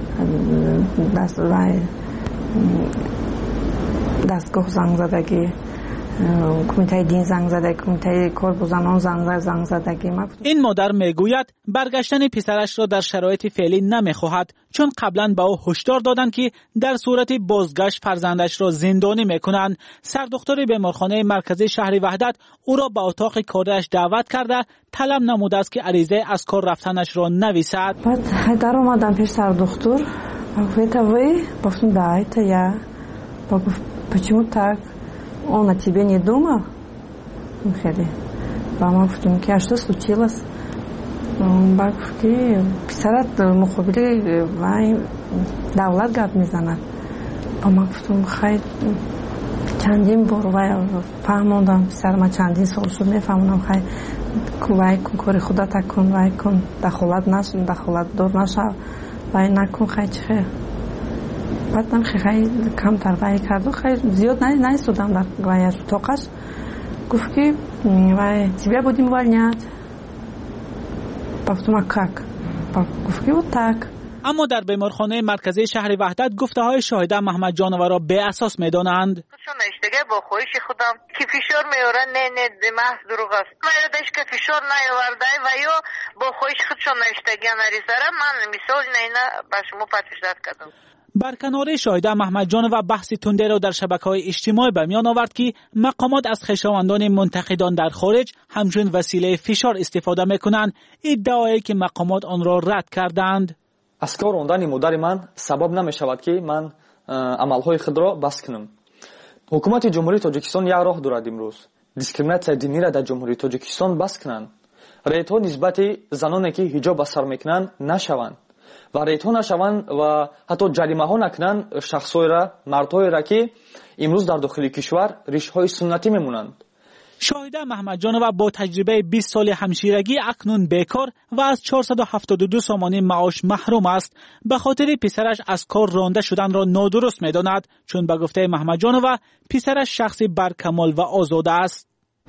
دستگاه زنگ زدگی، کمیته دین زنگ زده، کمیته کارگزاران زنگ زدگی. این مادر میگوید برگشتن پسرش را در شرایط فعلی نمیخواهد، چون قبلا به او هشدار دادند که در صورت بازگشت فرزندش را زندانی میکنند. سردختر بیمارخانه مرکزی شهر وحدت او را به اتاق کارش دعوت کرده، طلب نموده است که عریضه از کار رفتنش را نویسد. بعد در اومدم پیش سردختر، گفتم دایته یا почему так? Он о тебе не думал? Мама говорит, а что случилось? Бак говорит, писарат мухабили давлат гап мезанад. Мама говорит, хай чандин бор вай фаҳмондам, писарам чандин сол шуд мефаҳмонам, хай вай кун кори худа так кун, вай кун дахолат нашун, дахолат дор нашав, вай накун, хай чи хайр. بعدم خیلی کم تربیت کرد، خیلی زیاد نیستودم در گویش توقش. گفت که وای тебе будем увольнять. گفتم как؟ گفت که так. اما در بیمارخانه مرکزی شهر وحدت گفته های شاهده محمد جانov را به اساس میدانند. چون اشتگاه با خواهش خودم که فشار میارن، نه محض دروغ است. من داشت که فشار نیاورده و یا با خواهش خودشون اشتگاه نریزاره، من مثال نه با شما پرتشداد کردم. برکنار شاهده محمد جانov بحث تنده را در شبکه‌های اجتماعی به میان آورد که مقامات از خویشاوندان منتقدان در خارج همچون وسیله فشار استفاده میکنند، ادعایی که مقامات آن را رد کردند. از کار راندن مادر من سبب نمیشود که من عملهای خود را بس کنم. حکومت جمهوری تاجیکستان یک راه دارد امروز دیسکریمیناسیون دینی را در جمهوری تاجیکستان بس کنند. ریت‌ها نسبت زنانی که حجاب به سر میکنند نشوند و ریت‌ها نشوند و حتی جریمه ها نکنند شخص‌های را، مردهای را که امروز در داخل کشور ریشه‌های سنتی میمونند. شاهده محمدجانова با تجربه 20 سال همشیرگی اکنون بیکار و از 472 سامانه معاش محروم است. به خاطر پسرش از کار رانده شدن را نادرست می‌داند، چون به گفته محمدجانova پسرش شخصی برکمال و آزاده است.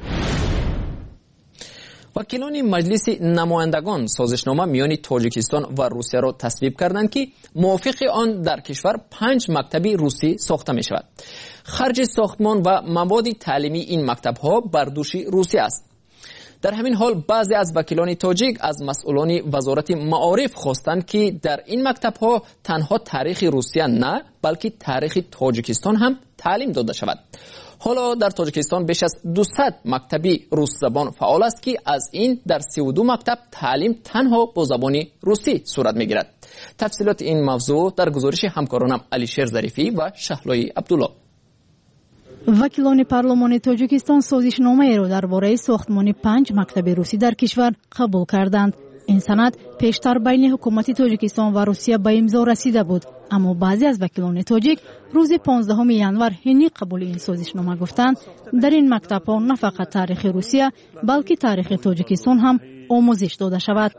وکیلان مجلس نمایندگان سازشنامه میان تاجیکستان و روسیه را تصویب کردند که موافق آن در کشور 5 مکتب روسی ساخته می شود. خرج ساختمان و مواد تعلیمی این مکتب ها بر دوش روسیه است. در همین حال بعضی از وکیلان تاجیک از مسئولان وزارت معارف خواستند که در این مکتب ها تنها تاریخ روسیه نه بلکه تاریخ تاجیکستان هم تعلیم داده شود. حالا در تاجیکستان بیش از 200 مکتبی روس زبان فعال است که از این در 32 مکتب تعلیم تنها با زبان روسی صورت میگیرد. تفصیلات این موضوع در گزارش همکارانم علیشیر ظریفی و شهلای عبدالله. وکیلان پارلمان تاجیکستان سازشنامه را درباره ساختمان 5 مکتب روسی در کشور قبول کردند. این سند پیشتر بین حکومت تاجیکستان و روسیه به امضا رسیده بود، اما بعضی از وکیلان تاجیک روز 15 ژانویه حین قبول این سازشنامه گفتند در این مکتب ها نه فقط تاریخ روسیه بلکه تاریخ تاجیکستان هم آموزش داده شود.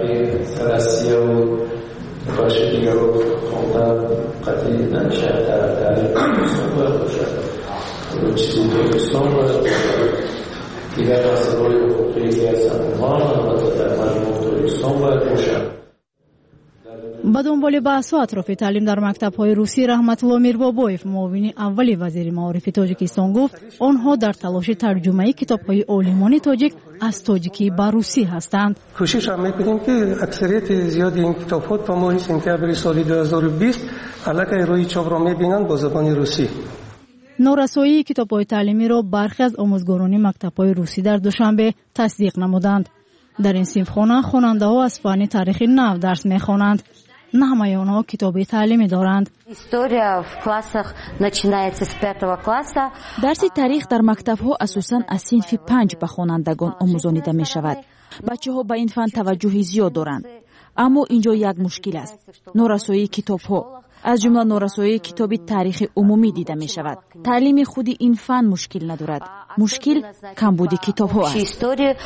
با دنبال بحث و اطراف تعلیم در مکتب‌های روسی رحمت الله میربابویف معاون اول وزیر معارف تاجیکستان گفت آنها در تلاش ترجمه کتاب‌های عالمان تاجیک از تاجیکی به روسی هستند. کوشش می‌کنیم که اکثریت زیادی این کتاب‌ها تا ماه سپتامبر سال 2020 علاقه روی چاپ را می‌بینند با زبان روسی. نارسایی کتاب‌های تعلیمی را برخی از آموزگاران مکتب‌های روسی در دوشنبه تصدیق نمودند. در این صنفخانه خواننده‌ها از فن تاریخ نو درس می‌خوانند. نه همه آنها کتابی تعلیمی دارند. درس تاریخ در مکتب‌ها اساساً از صنف 5 به خوانندگان آموزانیده می‌شود. بچه‌ها به این فن توجه زیاد دارند. اما اینجا یک مشکل است. نارسایی کتاب‌ها، از جمله نارسایی کتابی تاریخ عمومی دیده می‌شود. تعلیم خودی این فن مشکل ندارد. مشکل کمبود کتاب‌ها است.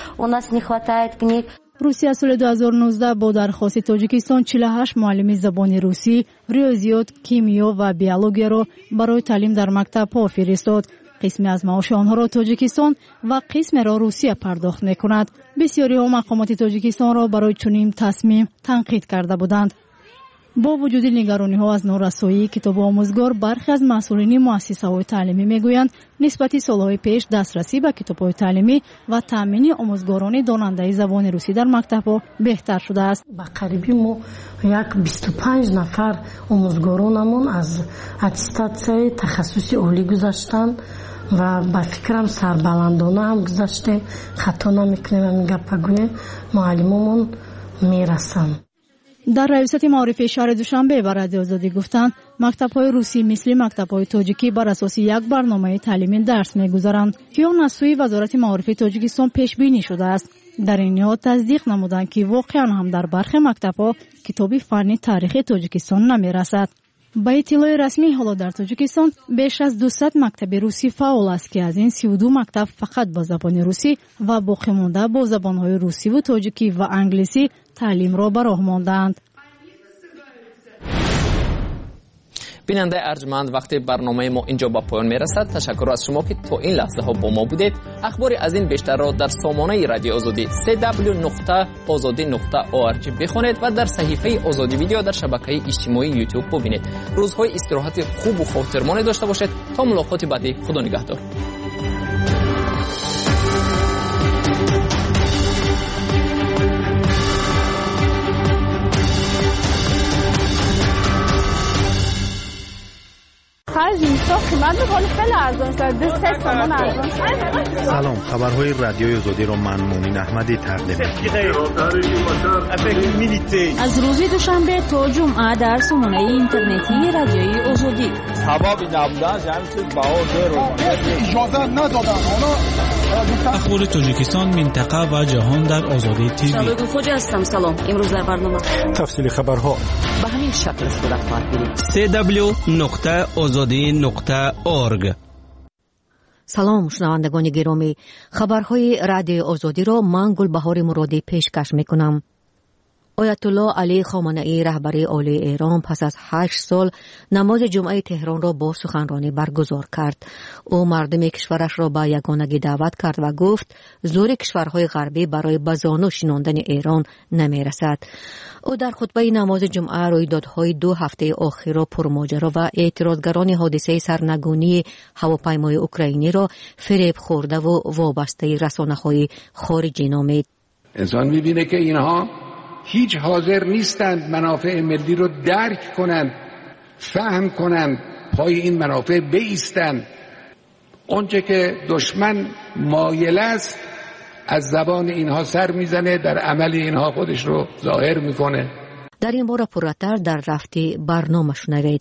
روسیه سال 2019 با درخواست تاجیکستان 48 معلم زبان روسی، ریاضیات، کیمیا و بیولوژی را برای تعلیم در مکتب‌ها فرستاد. قسمی از معاش آنها را تاجیکستان و قسمی را روسیه پرداخت می‌کند. بسیاری ها مقامات تاجیکستان را برای چنین تصمیم تنقید کرده بودند. با وجود نگرانی‌ها از نارسایی کتاب آموزگار، برخی از مسئولین مؤسسه‌های تعلیمی می‌گویند نسبت سال‌های پیش دسترسی به کتاب‌های تعلیمی و تامین آموزگاران داننده زبان روسی در مکتب‌ها بهتر شده است. با قریبی ما 25 نفر آموزگارانمون از اتستاسیون تخصصی عالی گذاشتند و با فکرم سربلندانه هم گذاشته. خطا نمی‌کنیم میگه معلممون میرسن. در ریاست معارف شهر دوشنبه به رادیو آزادی گفتند مکتب‌های روسی مثل مکتب‌های تاجیکی بر اساس یک برنامه تعلیمی درس می‌گذارند که آن از سوی وزارت معارف تاجیکستان پیش بینی شده است. در این نهاد تصدیق نمودند که واقعا هم در برخی مکتب‌ها کتابی فنی تاریخ تاجیکستان نمی‌رسد. با اطلاع رسمی حالا در تاجیکستان بیش از 200 مکتب روسی فعال است که از این 32 مکتب فقط با زبان روسی و باقی مانده با زبان‌های روسی و تاجیکی و انگلیسی تعلیم را به راه ماندند. بیننده ارجمند، وقتی برنامه ما اینجا با پایان میرسد. تشکر از شما که تا این لحظه ها با ما بودید. اخبار از این بیشتر را در سامانه رادیو آزادی www.azadi.org بخوانید و در صحیفه آزادی ویدیو در شبکه اجتماعی یوتیوب ببینید. روزهای استراحت خوب و خاطرمانی داشته باشید. تا ملاقات بعدی، خدا نگهدار. خرج اینستا قیمت می‌کنه خیلی ارزان شده. 3 تومن ارزان شده. سلام، خبرهای رادیوی آزادی را من مومن احمدی تقدیم می‌کنم. از روز دوشنبه تا جمعه در سامانه اینترنتی رادیوی آزادی. سبب نبودن جمعیت بهادر رو اجازه ندادن. اخبار تاجیکستان، منطقه و جهان در آزادی تیوی. شباب خوج هستم. سلام. امروز در برنامه تفصیل خبرها به همین شکل صورت خواهد گرفت. www.azadi.org سلام شنوندگان گرامی، خبرهای رادیو آزادی را من گلبهار مرادی پیشکش میکنم. آیت الله علی خامنه‌ای رهبر عالی ایران پس از 8 سال نماز جمعه تهران را با سخنرانی برگزار کرد. او مردم کشورش را به یگانگی دعوت کرد و گفت زور کشورهای غربی برای به زانو شیناندن ایران نمی‌رسد. او در خطبه نماز جمعه رویدادهای 2 هفته اخیر را پرماجرا و اعتراضگران حادثه سرنگونی هواپیمای اوکراینی را فریب خورده و وابسته رسانه‌های خارجی نامید. انسان می‌بینه که اینها هیچ حاضر نیستند منافع ملی رو درک کنند، فهم کنند، پای این منافع بایستند. اونچه که دشمن مایل است از زبان اینها سر میزنه، در عمل اینها خودش رو ظاهر میکنه. در این باره پرتر در رفتی برنامه شنوید.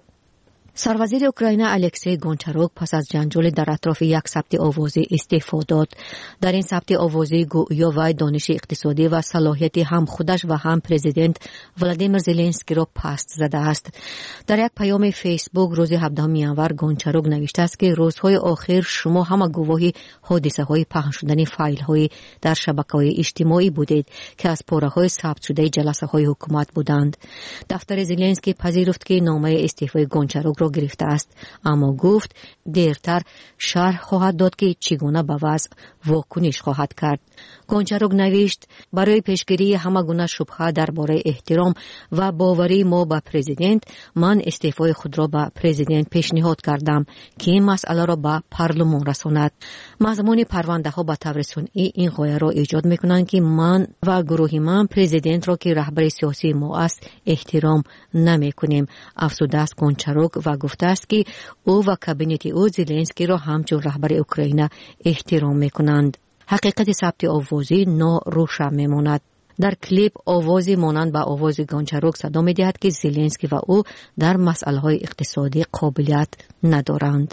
سروزیر اوکراین الکسی گونچاروک پس از جنجال در اطراف یک ثبت آوازی استعفا داد. در این ثبت آوازی گویا وی دانش اقتصادی و صلاحیت هم خودش و هم پرزیدنت ولادیمیر زلنسکی را پست زده است. در یک پیام فیسبوک روز 17 ینور گونچاروک نوشته است که روزهای آخر شما همه گواهی حادثه های پخش شدن فایل های در شبکه‌های اجتماعی بودید که از پاره های ثبت شده جلسه های حکومت بودند. دفتر زلنسکی پذیرفت که نامه استعفای گونچاروک را گرفته است، اما گفت دیرتر شرح خواهد داد که چگونه به وضع واکنش خواهد کرد. گونچاروک نوشت برای پیشگیری همه گونه شبهه درباره احترام و باوری ما به پرزیدنت، من استعفای خود را به پرزیدنت پیشنهاد کردم که این مسئله را به پارلمان رساند. مضمون پرونده ها به طور سنئی این غایه را ایجاد میکنند که من و گروه من پرزیدنت را که رهبر سیاسی ما است احترام نمیکنیم. افزوده است گونچاروک و گفته است که او و کابینت او زلنسکی را همچون رهبر اوکراین احترام میکنند. حقیقت ثبت آوازی ناروشن میماند. در کلیپ آوازی مانند به آواز گونچاروک صدا میدهد که زلنسکی و او در مسائل اقتصادی قابلیت ندارند.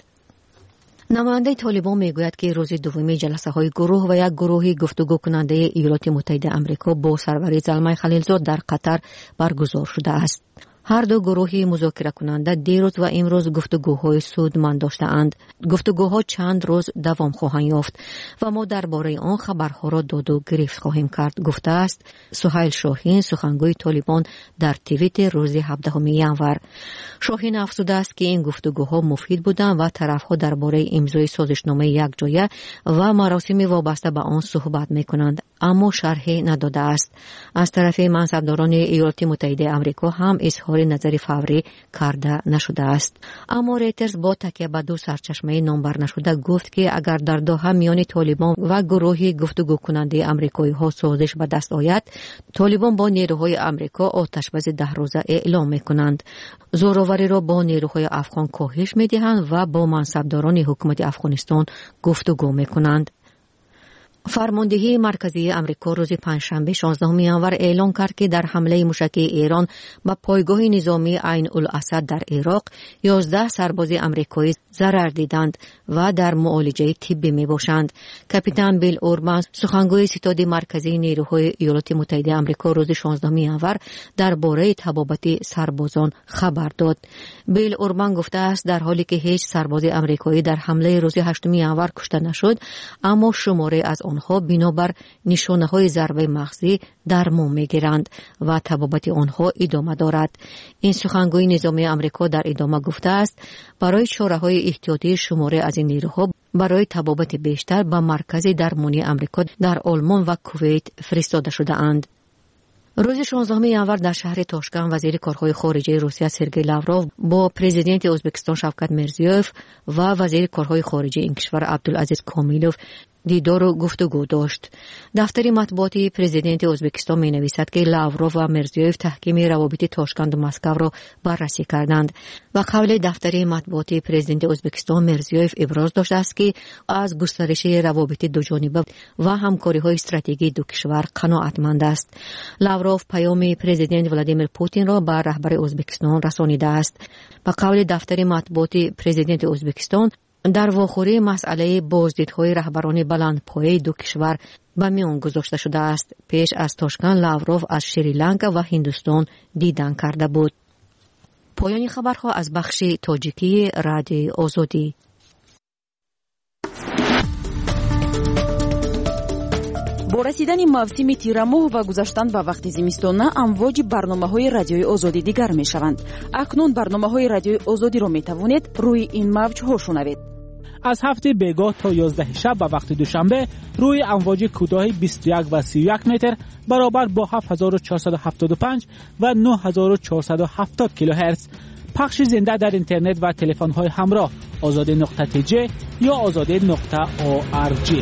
نماینده طالبان میگوید که روز دومی جلسه های گروه و یک گروه گفتگو کننده ایالات متحده آمریکا با سرور زلمه خلیلزاد در قطر برگزار شده است. هر دو گروه مذاکره کننده دیروز و امروز گفتگوهای سودمند داشته‌اند. گفتگوها چند روز دوام خواهند یافت و ما درباره آن خبرها را داد و گرفت خواهیم کرد، گفته است سهیل شاهین، سخنگوی طالبان در توییت روز 17 ینور. شاهین افزوده است که این گفتگوها مفید بودند و طرفها درباره امضای سازشنامه یکجایه و مراسم وابسته به آن صحبت می‌کنند، اما شرحی نداده است. از طرف منصبداران ایالات متحده آمریکا هم اظهار نظر فوری کرده نشده است. اما ریترز با تکیه به 2 سرچشمه نامبر نشده گفت که اگر در دوحه میان طالبان و گروه گفتگو کننده آمریکایی ها سازش به دست آید، طالبان با نیروهای آمریکا آتش‌بس 10 روزه اعلام میکنند. زوراوری را با نیروهای افغان کاهش میدهند و با منصبداران حکومت افغانستان گفتگو میکنند. فرماندهی مرکزی آمریکا روز پنجشنبه 16 ینور اعلام کرد که در حمله موشکی ایران به پایگاه نظامی عین الاسد در عراق 11 سرباز آمریکایی ضرر دیدند و در معالجه طبی می باشند. کاپیتان بیل اوربان، سخنگوی ستاد مرکزی نیروهای ایالات متحده آمریکا روز 16 ینور درباره تبابت سربازان خبر داد. بیل اوربان گفته است در حالی که هیچ سرباز آمریکایی در حمله روز 8 ینور کشته نشد، اما شماری از آنها بنابر نشانه‌های ضربه مغزی درمان می‌گیرند و تبابت آنها ادامه دارد. این سخنگوی نظامی آمریکا در ادامه گفته است برای چاره‌های احتیاطی شماری از این نیروها برای تبابت بیشتر به مرکز درمانی آمریکا در آلمان و کویت فرستاده شده‌اند. روز 16 ینور در شهر تاشکند وزیر کارهای خارجه روسیه سرگئی لاوروف با پرزیدنت ازبکستان شوکت میرزیوف و وزیر کارهای خارجه این کشور عبدالعزیز کامیلوف دیدار و گفتگو داشت. دفتر مطبوعاتی پرزیدنت ازبکستان می نویسد که لاوروف و میرزیوف تحکیم روابط تاشکند و مسکو را بررسی کردند و قبل دفتر مطبوعاتی پرزیدنت ازبکستان میرزیوف ابراز داشته است که از گسترش روابط دوجانبه و همکاری‌های استراتژیکی دو کشور قناعتمند است. لاوروف پیام پرزیدنت ولادیمیر پوتین را به رهبر ازبکستان رسانیده است. به قول دفتر مطبوعاتی پرزیدنت ازبکستان در واخوری مسئله بازدیدهای رهبران بلندپایه دو کشور به میان گذاشته شده است. پیش از تاشکند لاوروف از شریلانکا و هندوستان دیدن کرده بود. پایان خبرها از بخش تاجیکی رادیو آزادی. با رسیدن موسم تیرماه و گذشتن به وقت زمستان امواج برنامه‌های رادیوی آزادی دیگر می‌شوند. اکنون برنامه‌های رادیوی آزادی را می‌توانید روی این موج‌ها شنوید. از هفته بیگاه تا 11 شب و وقت دوشنبه روی امواج کوتاه 21 و 31 متر برابر با 7475 و 9470 کیلوهرتز. پخش زنده در اینترنت و تلفن‌های همراه azade.tj یا azade.org.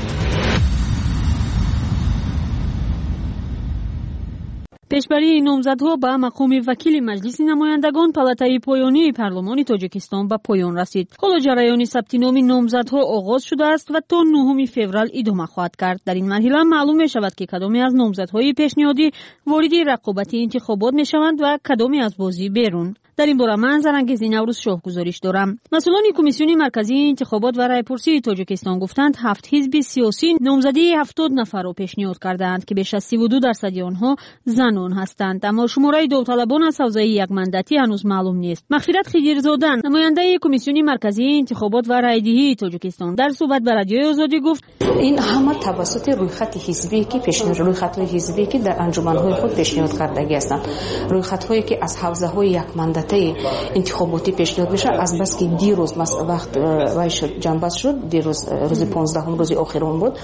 پیشبری نامزدها به مقام وکیل مجلس نمایندگان پالاتای پایانی پارلمان تاجیکستان به پایان رسید. حالا جریان ثبت نام نامزدها آغاز شده است و تا 9 فوریه ادامه خواهد کرد. در این مرحله معلوم می شود که کدامی از نامزدهای پیشنهادی وارد رقابت انتخابات می شوند و کدامی از بازی بیرون. در این باره من زرنگیز نوروز شاه گزارش دارم. مسئولان کمیسیون مرکزی انتخابات و رایپرسی تاجیکستان گفتند 7 حزب سیاسی نامزدی 70 نفر را پیشنهاد کردند که بیش از 32% آنها زنان هستند، اما شماره داوطلبان از حوزه یک مندتی هنوز معلوم نیست. مغفرت خیرزاده نماینده کمیسیون مرکزی انتخابات و رایدهی تاجیکستان در صحبت با رادیوی آزادی گفت این همه توسط رویخط حزبی که پیشنهاد رویخط‌های حزبی که در انجمن‌های خود پیشنهاد کردگی هستند، رویخط‌هایی که از حوزه‌های یک مندتی انتخاباتی پیشنهاد میشه. از بس که دیروز وقت وایش جنبش شد، دیروز روز 15 روز آخرون بود،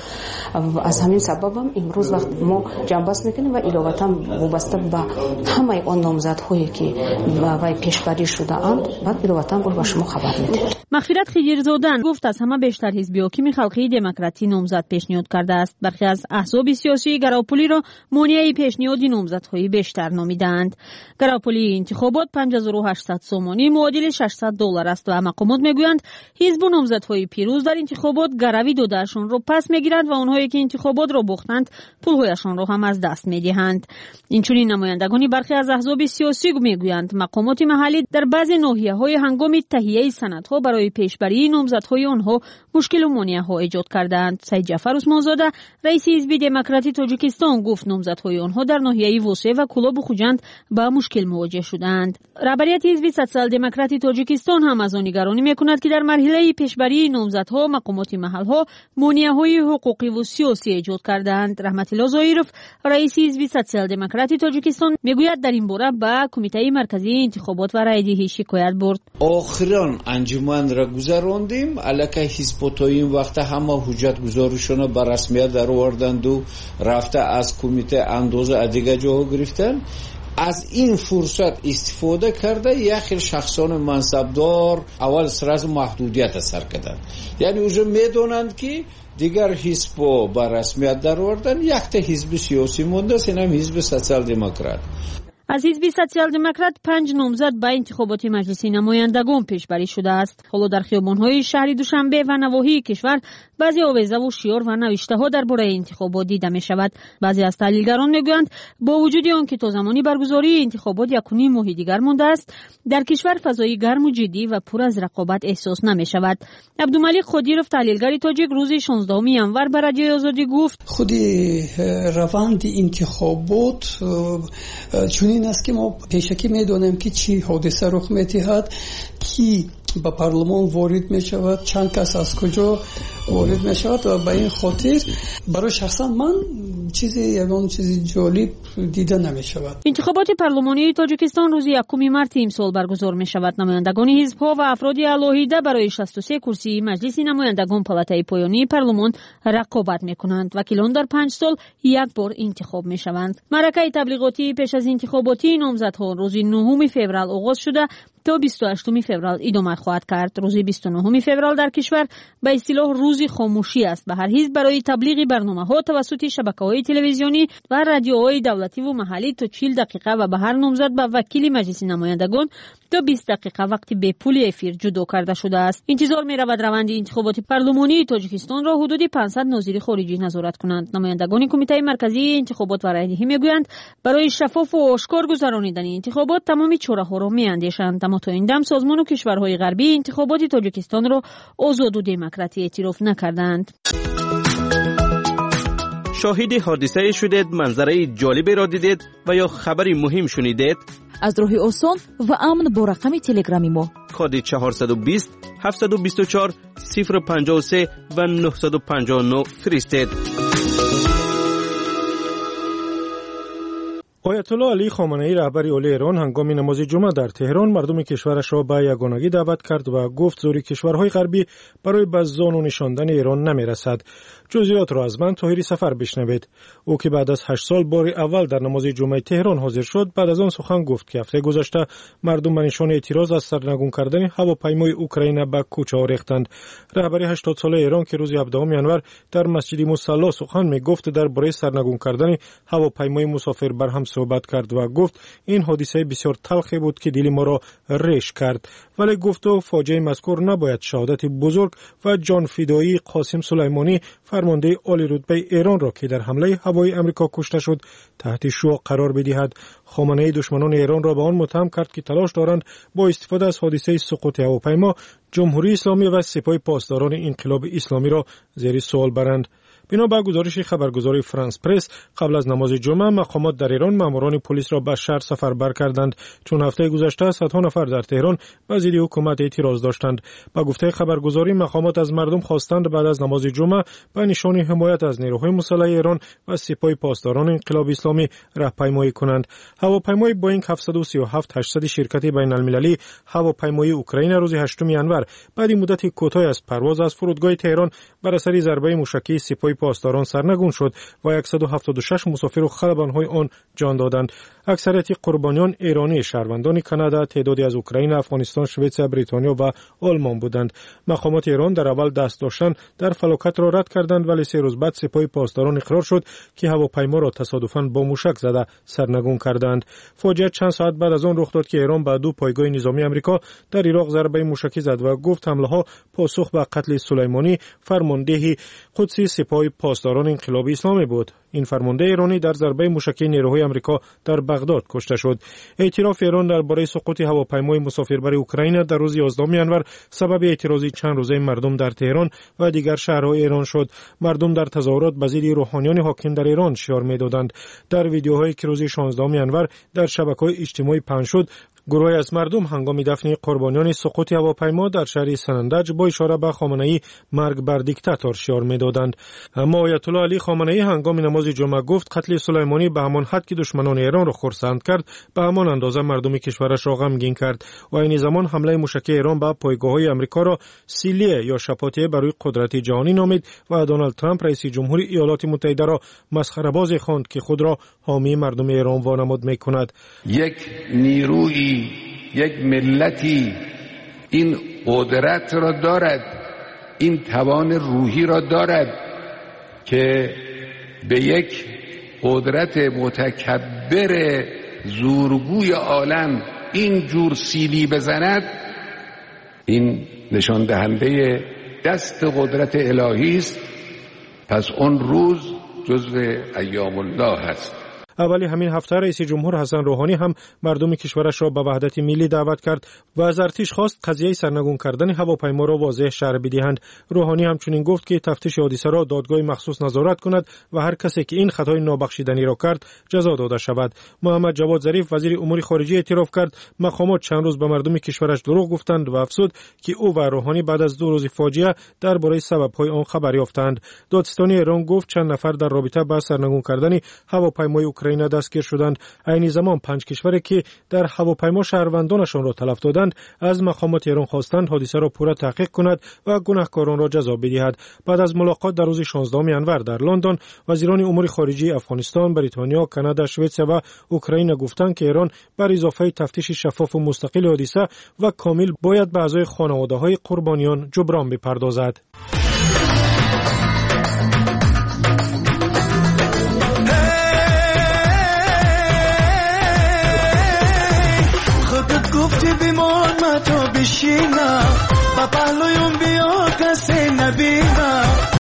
از همین سبب هم امروز وقت ما جنبش میکنیم و علاوه وابسته به همه آن نامزدهایی که وای پیشبری شده اند بعد علاوه با شما خبر میدیم. مغفرت خیرزاده گفت از همه بیشتر حزب حاکم خلقی دموکراتی نامزد پیشنهاد کرده است. برخی از احزاب سیاسی گراپولی را مانع پیشنهاد نامزدهای بیشتر نامیدند. گراپولی انتخابات 5800 سومانی معادل $600 است و مقامات میگویند حزب و نامزدهای پیروز در انتخابات گروی دادهشان را پس میگیرند و آنهایی که انتخابات را باختند پولهایشان را هم از دست میدهند. اینچنین نمایندگان برخی از احزاب سیاسی میگویند مقامات محلی در بعضی ناحیه‌های هنگام تهیه سندها برای پیشبری نامزدهای آنها مشکل و مانع‌ها ایجاد کردند. سید جعفر عثمانزاده رئیس حزب دموکراتی تاجیکستان گفت نامزدهای آنها در ناحیه وسه و کلاب و خوجند با مشکل مواجه شدند. رهبریت حزب سوسیال دموکراتی تاجیکستان هم از آن نگرانی میکند که در مرحله پیشبری نامزدها مقامات محلها مانع‌های حقوقی و سیاسی ایجاد کردند. رحمت الله زایروف رئیس حزب سوسیال دموکراتی تاجیکستان میگوید در این باره به کمیته مرکزی انتخابات و رایدهی شکایت برد. آخران انجمن را گذراندیم، الکی حزب تا این وقت همه حجت گزارشونه به رسمیت در آوردند و رفته از کمیته اندازه دیگه جا گرفتن. از این فرصت استفاده کرده یک شخصان منصبدار اول سراز محدودیت سر کردند. یعنی اوجا میدونند که دیگر حزب با رسمیت در آوردن یک تا حزب سیاسی مونده است، اینم حزب سوسیال دموکرات. از حزب سوسیال دموکرات 5 نامزد به انتخابات مجلس نمایندگان پیشبری شده است. حالا در خیابان‌های شهر دوشنبه و نواحی کشور بعضی آویزه و شعار و نوشته‌ها درباره انتخابات دیده می‌شود. بعضی از تحلیلگران می‌گویند با وجود آنکه تا زمانی برگزاری انتخابات 1.5 ماه دیگر مانده است، در کشور فضای گرم و جدی و پر از رقابت احساس نمی‌شود. عبدالملک خدیروف تحلیلگر تاجیک روز 16 ینور به رادیوی آزادی گفت خود روند انتخابات چنین است که ما پیشکی می‌دانیم که چی حادثه رخ می‌دهد، کی به پارلمان وارد می شود، چند کس از کجا وارد می شود و به این خاطر برای شخصا من یگان چیزی جالب دیده نمی شود. انتخابات پارلمانی تاجیکستان روز 1 مارس امسال برگزار می شود. نمایندگان حزب‌ها و افراد علاهیده برای 63 کرسی مجلس نمایندگان پالاتای پایانی پارلمان رقابت می کنند. وکیلان در 5 سال یک بار انتخاب می شوند. معرکه تبلیغاتی پیش از انتخاباتی نامزدها روز 9 فوریه آغاز شده تا 28 فوریه ادامه خواهد کرد. روز 29 فوریه در کشور به اصطلاح روز خاموشی است و هر حزب برای تبلیغ برنامه‌ها توسط شبکه‌های تلویزیونی و رادیوهای دولتی و محلی تا 40 دقیقه و به هر نامزد به وکیل مجلس نمایندگان تا 20 دقیقه وقت به پول افیر جدا کرده شده است. انتظار می‌رود روند انتخابات پارلمانی تاجیکستان را حدود 500 ناظر خارجی نظارت کنند. نمایندگان کمیته مرکزی انتخابات و رایدهی میگویند برای شفاف و آشکار گذرانیدن انتخابات تمامی چاره‌ها را می‌اندیشند. اما تا این دم سازمان و کشورهای غربی انتخابات تاجیکستان را آزاد و دموکراتی اعتراف نکردند. شاهد حادثه شدید، منظره جالبی را دیدید و یا خبری مهم شنیدید؟ از راه آسان و امن با رقم تلگرامی ما کد 420 724 053 و 959 فرستید. آیت الله علی خامنه‌ای رهبر عالی ایران هنگام نماز جمعه در تهران مردم کشورش را به یگانگی دعوت کرد و گفت زور کشورهای غربی برای بزدان و نشاندن ایران نمی‌رسد. جزئیات را از من طاهری سفر بشنوید. او که بعد از 8 سال بار اول در نماز جمعه تهران حاضر شد، بعد از آن سخن گفت که هفته گذشته مردم به نشان اعتراض از سرنگون کردن هواپیمای اوکراین به کوچه‌ها ریختند. رهبر 80 ساله ایران که روز 17 ینور در مسجد مصلی سخن می‌گفت درباره سرنگون کردن هواپیمای مسافربر صحبت کرد و گفت این حادثه بسیار تلخی بود که دل ما را ریش کرد، ولی گفت و فاجعه مذکور نباید شهادت بزرگ و جان فدایی قاسم سلیمانی فرمانده عالی رتبه ایران را که در حمله هوایی امریکا کشته شد تحت شعاع قرار بدهد. خامنه‌ای دشمنان ایران را به آن متهم کرد که تلاش دارند با استفاده از حادثه سقوط هواپیما جمهوری اسلامی و سپاه پاسداران انقلاب اسلامی را زیر سوال برند. بنا به گزارش خبرگزاری فرانس پرس، قبل از نماز جمعه مقامات در ایران ماموران پلیس را به شهر سفربر کردند، چون هفته گذشته صدها نفر در تهران به ضد حکومت اعتراض داشتند. به گفته خبرگزاری مقامات از مردم خواستند بعد از نماز جمعه به نشان حمایت از نیروهای مسلح ایران و سپاه پاسداران انقلاب اسلامی راهپیمایی کنند. هواپیمای بوئینگ 737-800 شرکت بین المللی هواپیمای اوکراین روز 8 ینور بعد مدت کوتاهی از پرواز از فرودگاه تهران بر اثر ضربه موشکی سپاه پاسداران سرنگون شد و 176 مسافر و خلبان‌های آن جان دادند. اکثریت قربانیان ایرانی شهروندان کانادا، تعدادی از اوکراین، افغانستان، سوئد، بریتانیا و آلمان بودند. مقامات ایران در اول دست داشتن در فلاکت را رد کردند، ولی 3 روز بعد سپاه پاسداران اقرار شد که هواپیما را تصادفاً با موشک زده سرنگون کردند. فاجعه چند ساعت بعد از آن رخ داد که ایران به 2 پایگاه نظامی آمریکا در عراق ضربه موشکی زد و گفت حمله‌ها پاسخ به قتل سلیمانی فرمانده قدسی سپاه پاسداران انقلاب اسلامی بود. این فرمانده ایرانی در ضربه موشکی نیروهای آمریکا در بغداد کشته شد. اعتراف ایران درباره سقوط هواپیمای مسافربر اوکراین در روز 11 ینور سبب اعتراضی چند روزه مردم در تهران و دیگر شهرهای ایران شد. مردم در تظاهرات به ضد روحانیان حاکم در ایران شعار می‌دادند. در ویدیوهایی که روز 16 ینور در شبکه‌های اجتماعی پخش شد، گروهی از مردم هنگام دفن قربانیان سقوط هواپیما در شهر سنندج با اشاره به خامنه‌ای مرگ بر دیکتاتور شعار می‌دادند. اما آیت الله علی خامنه‌ای هنگام نماز جمعه گفت قتل سلیمانی به همان حد که دشمنان ایران را خرسند کرد، به همان اندازه مردم کشورش را غمگین کرد و این زمان حمله موشکی ایران به پایگاه‌های آمریکا را سیلیه یا شپاتیه برای قدرت جهانی نامید و دونالد ترامپ رئیس جمهوری ایالات متحده را مسخره‌باز خواند که خود را حامی مردم ایران وانمود می‌کند. یک نیروی، یک ملتی این قدرت را دارد، این توان روحی را دارد که به یک قدرت متکبر زورگوی عالم این جور سیلی بزند. این نشان دهنده دست قدرت الهی است. پس اون روز جزو ایام الله است. اولی همین هفته رئیس جمهور حسن روحانی هم مردم کشورش را به وحدت ملی دعوت کرد و از ارتش خواست قضیه سرنگون کردن هواپیما را واضح شرح بدهند. روحانی همچنین گفت که تفتیش حادثه را دادگاه مخصوص نظارت کند و هر کسی که این خطای نابخشیدنی را کرد جزا داده شود. محمد جواد ظریف وزیر امور خارجه اعتراف کرد مقامات چند روز به مردم کشورش دروغ گفتند و افزود که او و روحانی بعد از 2 روز فاجعه درباره سبب‌های آن خبر یافتند. دادستان ایران گفت چند نفر در رابطه با سرنگون کردن هواپیمای اوکراین دستگیر شدند. عین زمان 5 کشوری که در هواپیما شهروندانشان را تلف دادند از مقامات ایران خواستند حادثه را پورا تحقیق کند و گناهکاران را جزا بدهد. بعد از ملاقات در روز 16 ینور در لندن، وزیران امور خارجه افغانستان، بریتانیا، کانادا، سوئد و اوکراین گفتند که ایران بر اضافه تفتیش شفاف و مستقل حادثه و کامل باید به اعضای خانواده‌های قربانیان جبران بپردازد. بشینم با پهلویم بیا کسی نبینم